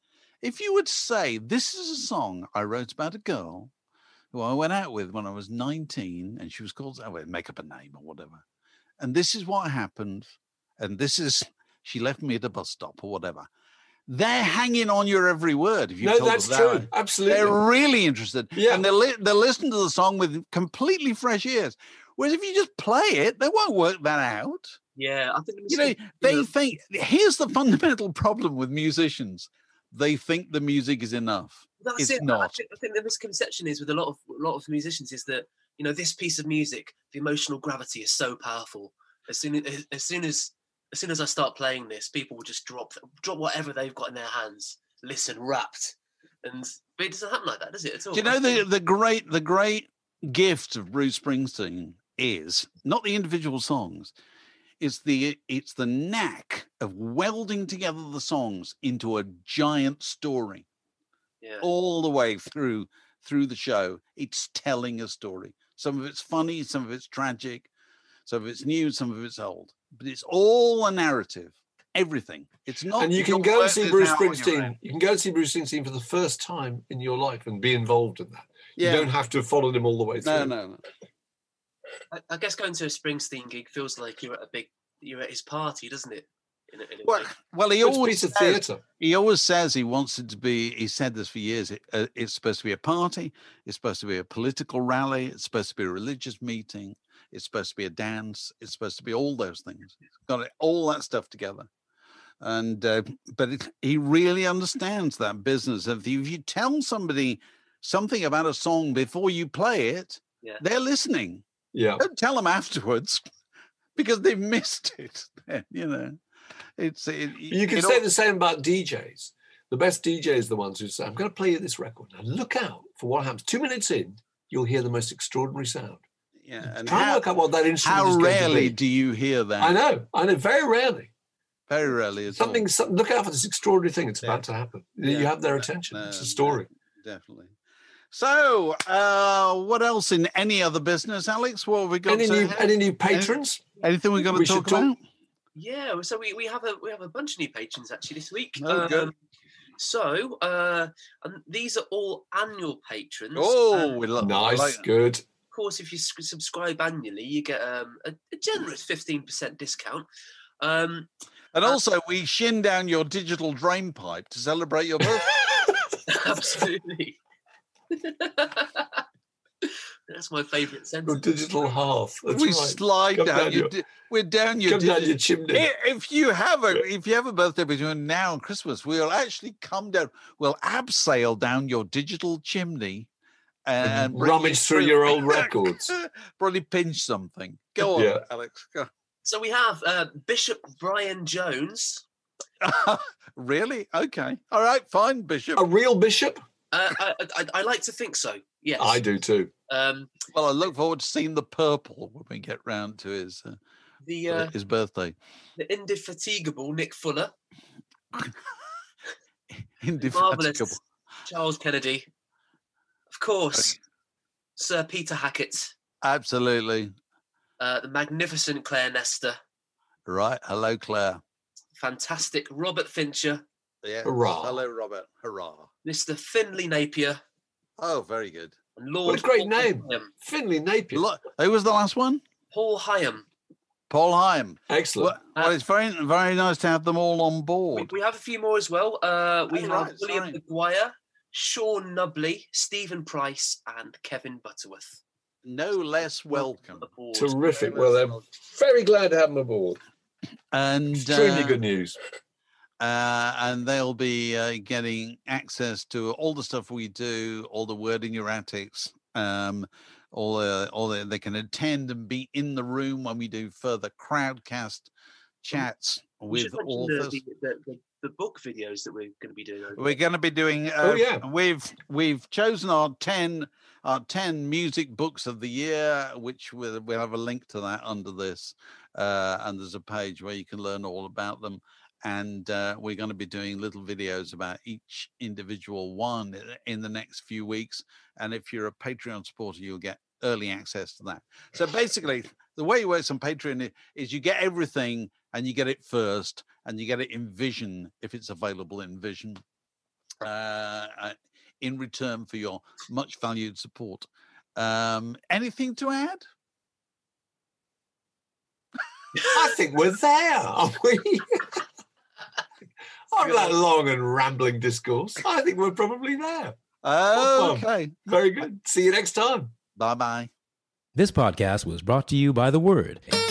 Speaker 1: If you would say, this is a song I wrote about a girl who I went out with when I was nineteen, and she was called, oh, wait, make up a name or whatever. And this is what happened. And this is, she left me at a bus stop or whatever. They're hanging on your every word. If you
Speaker 3: no,
Speaker 1: told
Speaker 3: that's
Speaker 1: them
Speaker 3: true.
Speaker 1: That.
Speaker 3: Absolutely.
Speaker 1: They're really interested.
Speaker 3: Yeah.
Speaker 1: And they'll, li- they'll listen to the song with completely fresh ears. Whereas if you just play it, they won't work that out.
Speaker 4: Yeah. I think,
Speaker 1: you know, they think, here's the fundamental problem with musicians. They think the music is enough.
Speaker 4: That's
Speaker 1: it's
Speaker 4: it.
Speaker 1: not.
Speaker 4: I think, I think the misconception is with a lot of a lot of musicians is that, you know, this piece of music, the emotional gravity is so powerful. As soon as as soon as as soon as I start playing this, people will just drop drop whatever they've got in their hands, listen rapt, and but it doesn't happen like that, does it at all?
Speaker 1: Do you know the the great the great gift of Bruce Springsteen is not the individual songs. It's the it's the knack of welding together the songs into a giant story.
Speaker 4: Yeah.
Speaker 1: All the way through through the show, it's telling a story. Some of it's funny, some of it's tragic, some of it's new, some of it's old. But it's all a narrative. Everything. It's not.
Speaker 3: And you can go and see Bruce Springsteen. You can go and see Bruce Springsteen for the first time in your life and be involved in that. Yeah. You don't have to have followed him all the way through.
Speaker 1: No, no, no.
Speaker 4: I, I guess going to a Springsteen gig feels like you're at a big, you're at his party, doesn't it? In a, in a
Speaker 1: Well,
Speaker 4: way.
Speaker 1: well, he
Speaker 3: It's a
Speaker 1: always
Speaker 3: piece of
Speaker 1: says,
Speaker 3: theatre.
Speaker 1: he always says he wants it to be. He said this for years. It, uh, it's supposed to be a party. It's supposed to be a political rally. It's supposed to be a religious meeting. It's supposed to be a dance. It's supposed to be all those things. Got it, all that stuff together. And uh, but it, he really understands that business of if you tell somebody something about a song before you play it,
Speaker 4: Yeah.
Speaker 1: they're listening.
Speaker 3: Yeah.
Speaker 1: Don't tell them afterwards because they've missed it. You know, it's it,
Speaker 3: You can
Speaker 1: it
Speaker 3: say
Speaker 1: all-
Speaker 3: the same about D Js. The best D Js are the ones who say, I'm going to play you this record. Now look out for what happens. Two minutes in, you'll hear the most extraordinary sound.
Speaker 1: yeah. And
Speaker 3: Try and
Speaker 1: how,
Speaker 3: work out what that instrument
Speaker 1: how
Speaker 3: is going to
Speaker 1: rarely
Speaker 3: be.
Speaker 1: do you hear that?
Speaker 3: I know. I know. Very rarely.
Speaker 1: Very rarely. At
Speaker 3: Something,
Speaker 1: all.
Speaker 3: some, look out for this extraordinary thing that's
Speaker 1: Yeah.
Speaker 3: about to happen.
Speaker 1: Yeah.
Speaker 3: You have their attention.
Speaker 1: No,
Speaker 3: It's a story.
Speaker 1: no, definitely. So, uh, what else in any other business, Alex? What have we got?
Speaker 3: Any
Speaker 1: to
Speaker 3: new,
Speaker 1: have?
Speaker 3: any new patrons?
Speaker 1: Anything we're going to
Speaker 3: we should
Speaker 1: talk
Speaker 3: talk-
Speaker 1: about?
Speaker 4: Yeah, so we, we have a we have a bunch of new patrons actually this week. Um,
Speaker 1: Oh, good.
Speaker 4: So uh, and these are all annual patrons.
Speaker 1: Oh,
Speaker 4: Um,
Speaker 1: we love
Speaker 3: Nice.
Speaker 1: Like,
Speaker 3: Good.
Speaker 4: of course, if you s- subscribe annually, you get um, a, a generous fifteen percent discount. Um,
Speaker 1: and also, we shin down your digital drain pipe to celebrate your birthday.
Speaker 4: absolutely. That's my favourite
Speaker 3: Your
Speaker 4: sentence.
Speaker 3: digital half. That's
Speaker 1: we
Speaker 3: right.
Speaker 1: slide
Speaker 3: Come
Speaker 1: down,
Speaker 3: down
Speaker 1: your.
Speaker 3: your-
Speaker 1: di- we're down your.
Speaker 3: Come down
Speaker 1: digi-
Speaker 3: your chimney.
Speaker 1: I- If you have a if you have a birthday between now and Christmas, we'll actually come down. We'll abseil down your digital chimney and,
Speaker 3: And
Speaker 1: bring you
Speaker 3: rummage through your old records.
Speaker 1: Probably pinch something. Go on,
Speaker 3: Yeah.
Speaker 1: Alex. Go.
Speaker 4: So we have uh, Bishop Brian Jones.
Speaker 1: Really? Okay. All right. Fine, Bishop.
Speaker 3: A real bishop?
Speaker 4: Uh, I, I, I like to think so. Yes.
Speaker 3: I do too.
Speaker 4: Um,
Speaker 1: Well, I look forward to seeing the purple when we get round to his uh,
Speaker 4: the uh,
Speaker 1: his birthday.
Speaker 4: the indefatigable Nick Fuller,
Speaker 1: Indefatigable.
Speaker 4: marvelous Charles Kennedy, of course, Sir Peter Hackett,
Speaker 1: Absolutely.
Speaker 4: uh, the magnificent Claire Nestor,
Speaker 1: Right. Hello, Claire.
Speaker 4: fantastic Robert Fincher,
Speaker 1: Yeah.
Speaker 3: Hurrah.
Speaker 1: Hello, Robert. Hurrah.
Speaker 4: Mister Finley Napier,
Speaker 1: Oh, very good.
Speaker 4: and Lord
Speaker 3: What a great
Speaker 4: Paul
Speaker 3: name.
Speaker 4: Hyam.
Speaker 3: Finley Napier.
Speaker 1: Look, who was the last one?
Speaker 4: Paul Hyam.
Speaker 1: Paul Hyam.
Speaker 3: Excellent.
Speaker 1: Well, well, it's very, very nice to have them all on
Speaker 4: We,
Speaker 1: board.
Speaker 4: we have a few more as well. Uh, we
Speaker 1: Oh,
Speaker 4: have
Speaker 1: right,
Speaker 4: William
Speaker 1: sorry.
Speaker 4: Maguire, Sean Nubley, Stephen Price, and Kevin Butterworth.
Speaker 1: No less welcome.
Speaker 4: aboard.
Speaker 3: Terrific.
Speaker 1: Very
Speaker 3: Well,
Speaker 1: much
Speaker 3: I'm
Speaker 1: welcome.
Speaker 3: very glad to have them aboard.
Speaker 1: And
Speaker 3: Extremely
Speaker 1: uh,
Speaker 3: good news.
Speaker 1: uh, and they'll be uh, getting access to all the stuff we do, all the word in your attics, um, all the, all the, they can attend and be in the room when we do further crowdcast chats
Speaker 4: We
Speaker 1: with
Speaker 4: should mention
Speaker 1: authors.
Speaker 4: the, the, the, the book videos that we're going to be doing. over
Speaker 1: We're going to be doing. Uh,
Speaker 3: Oh, yeah.
Speaker 1: We've we've chosen our ten our ten music books of the year, which we'll, we'll have a link to that under this, uh, and there's a page where you can learn all about them. And uh, we're going to be doing little videos about each individual one in the next few weeks. And if you're a Patreon supporter, you'll get early access to that. So basically, the way it works on Patreon is you get everything and you get it first, and you get it in Vision if it's available in Vision, uh, uh, in return for your much valued support. Um, anything to add?
Speaker 3: I think we're there, aren't we? After that long and rambling discourse, I think we're probably there. fun.
Speaker 1: Okay.
Speaker 3: Very good. See you next time.
Speaker 1: Bye bye.
Speaker 2: This podcast was brought to you by The Word.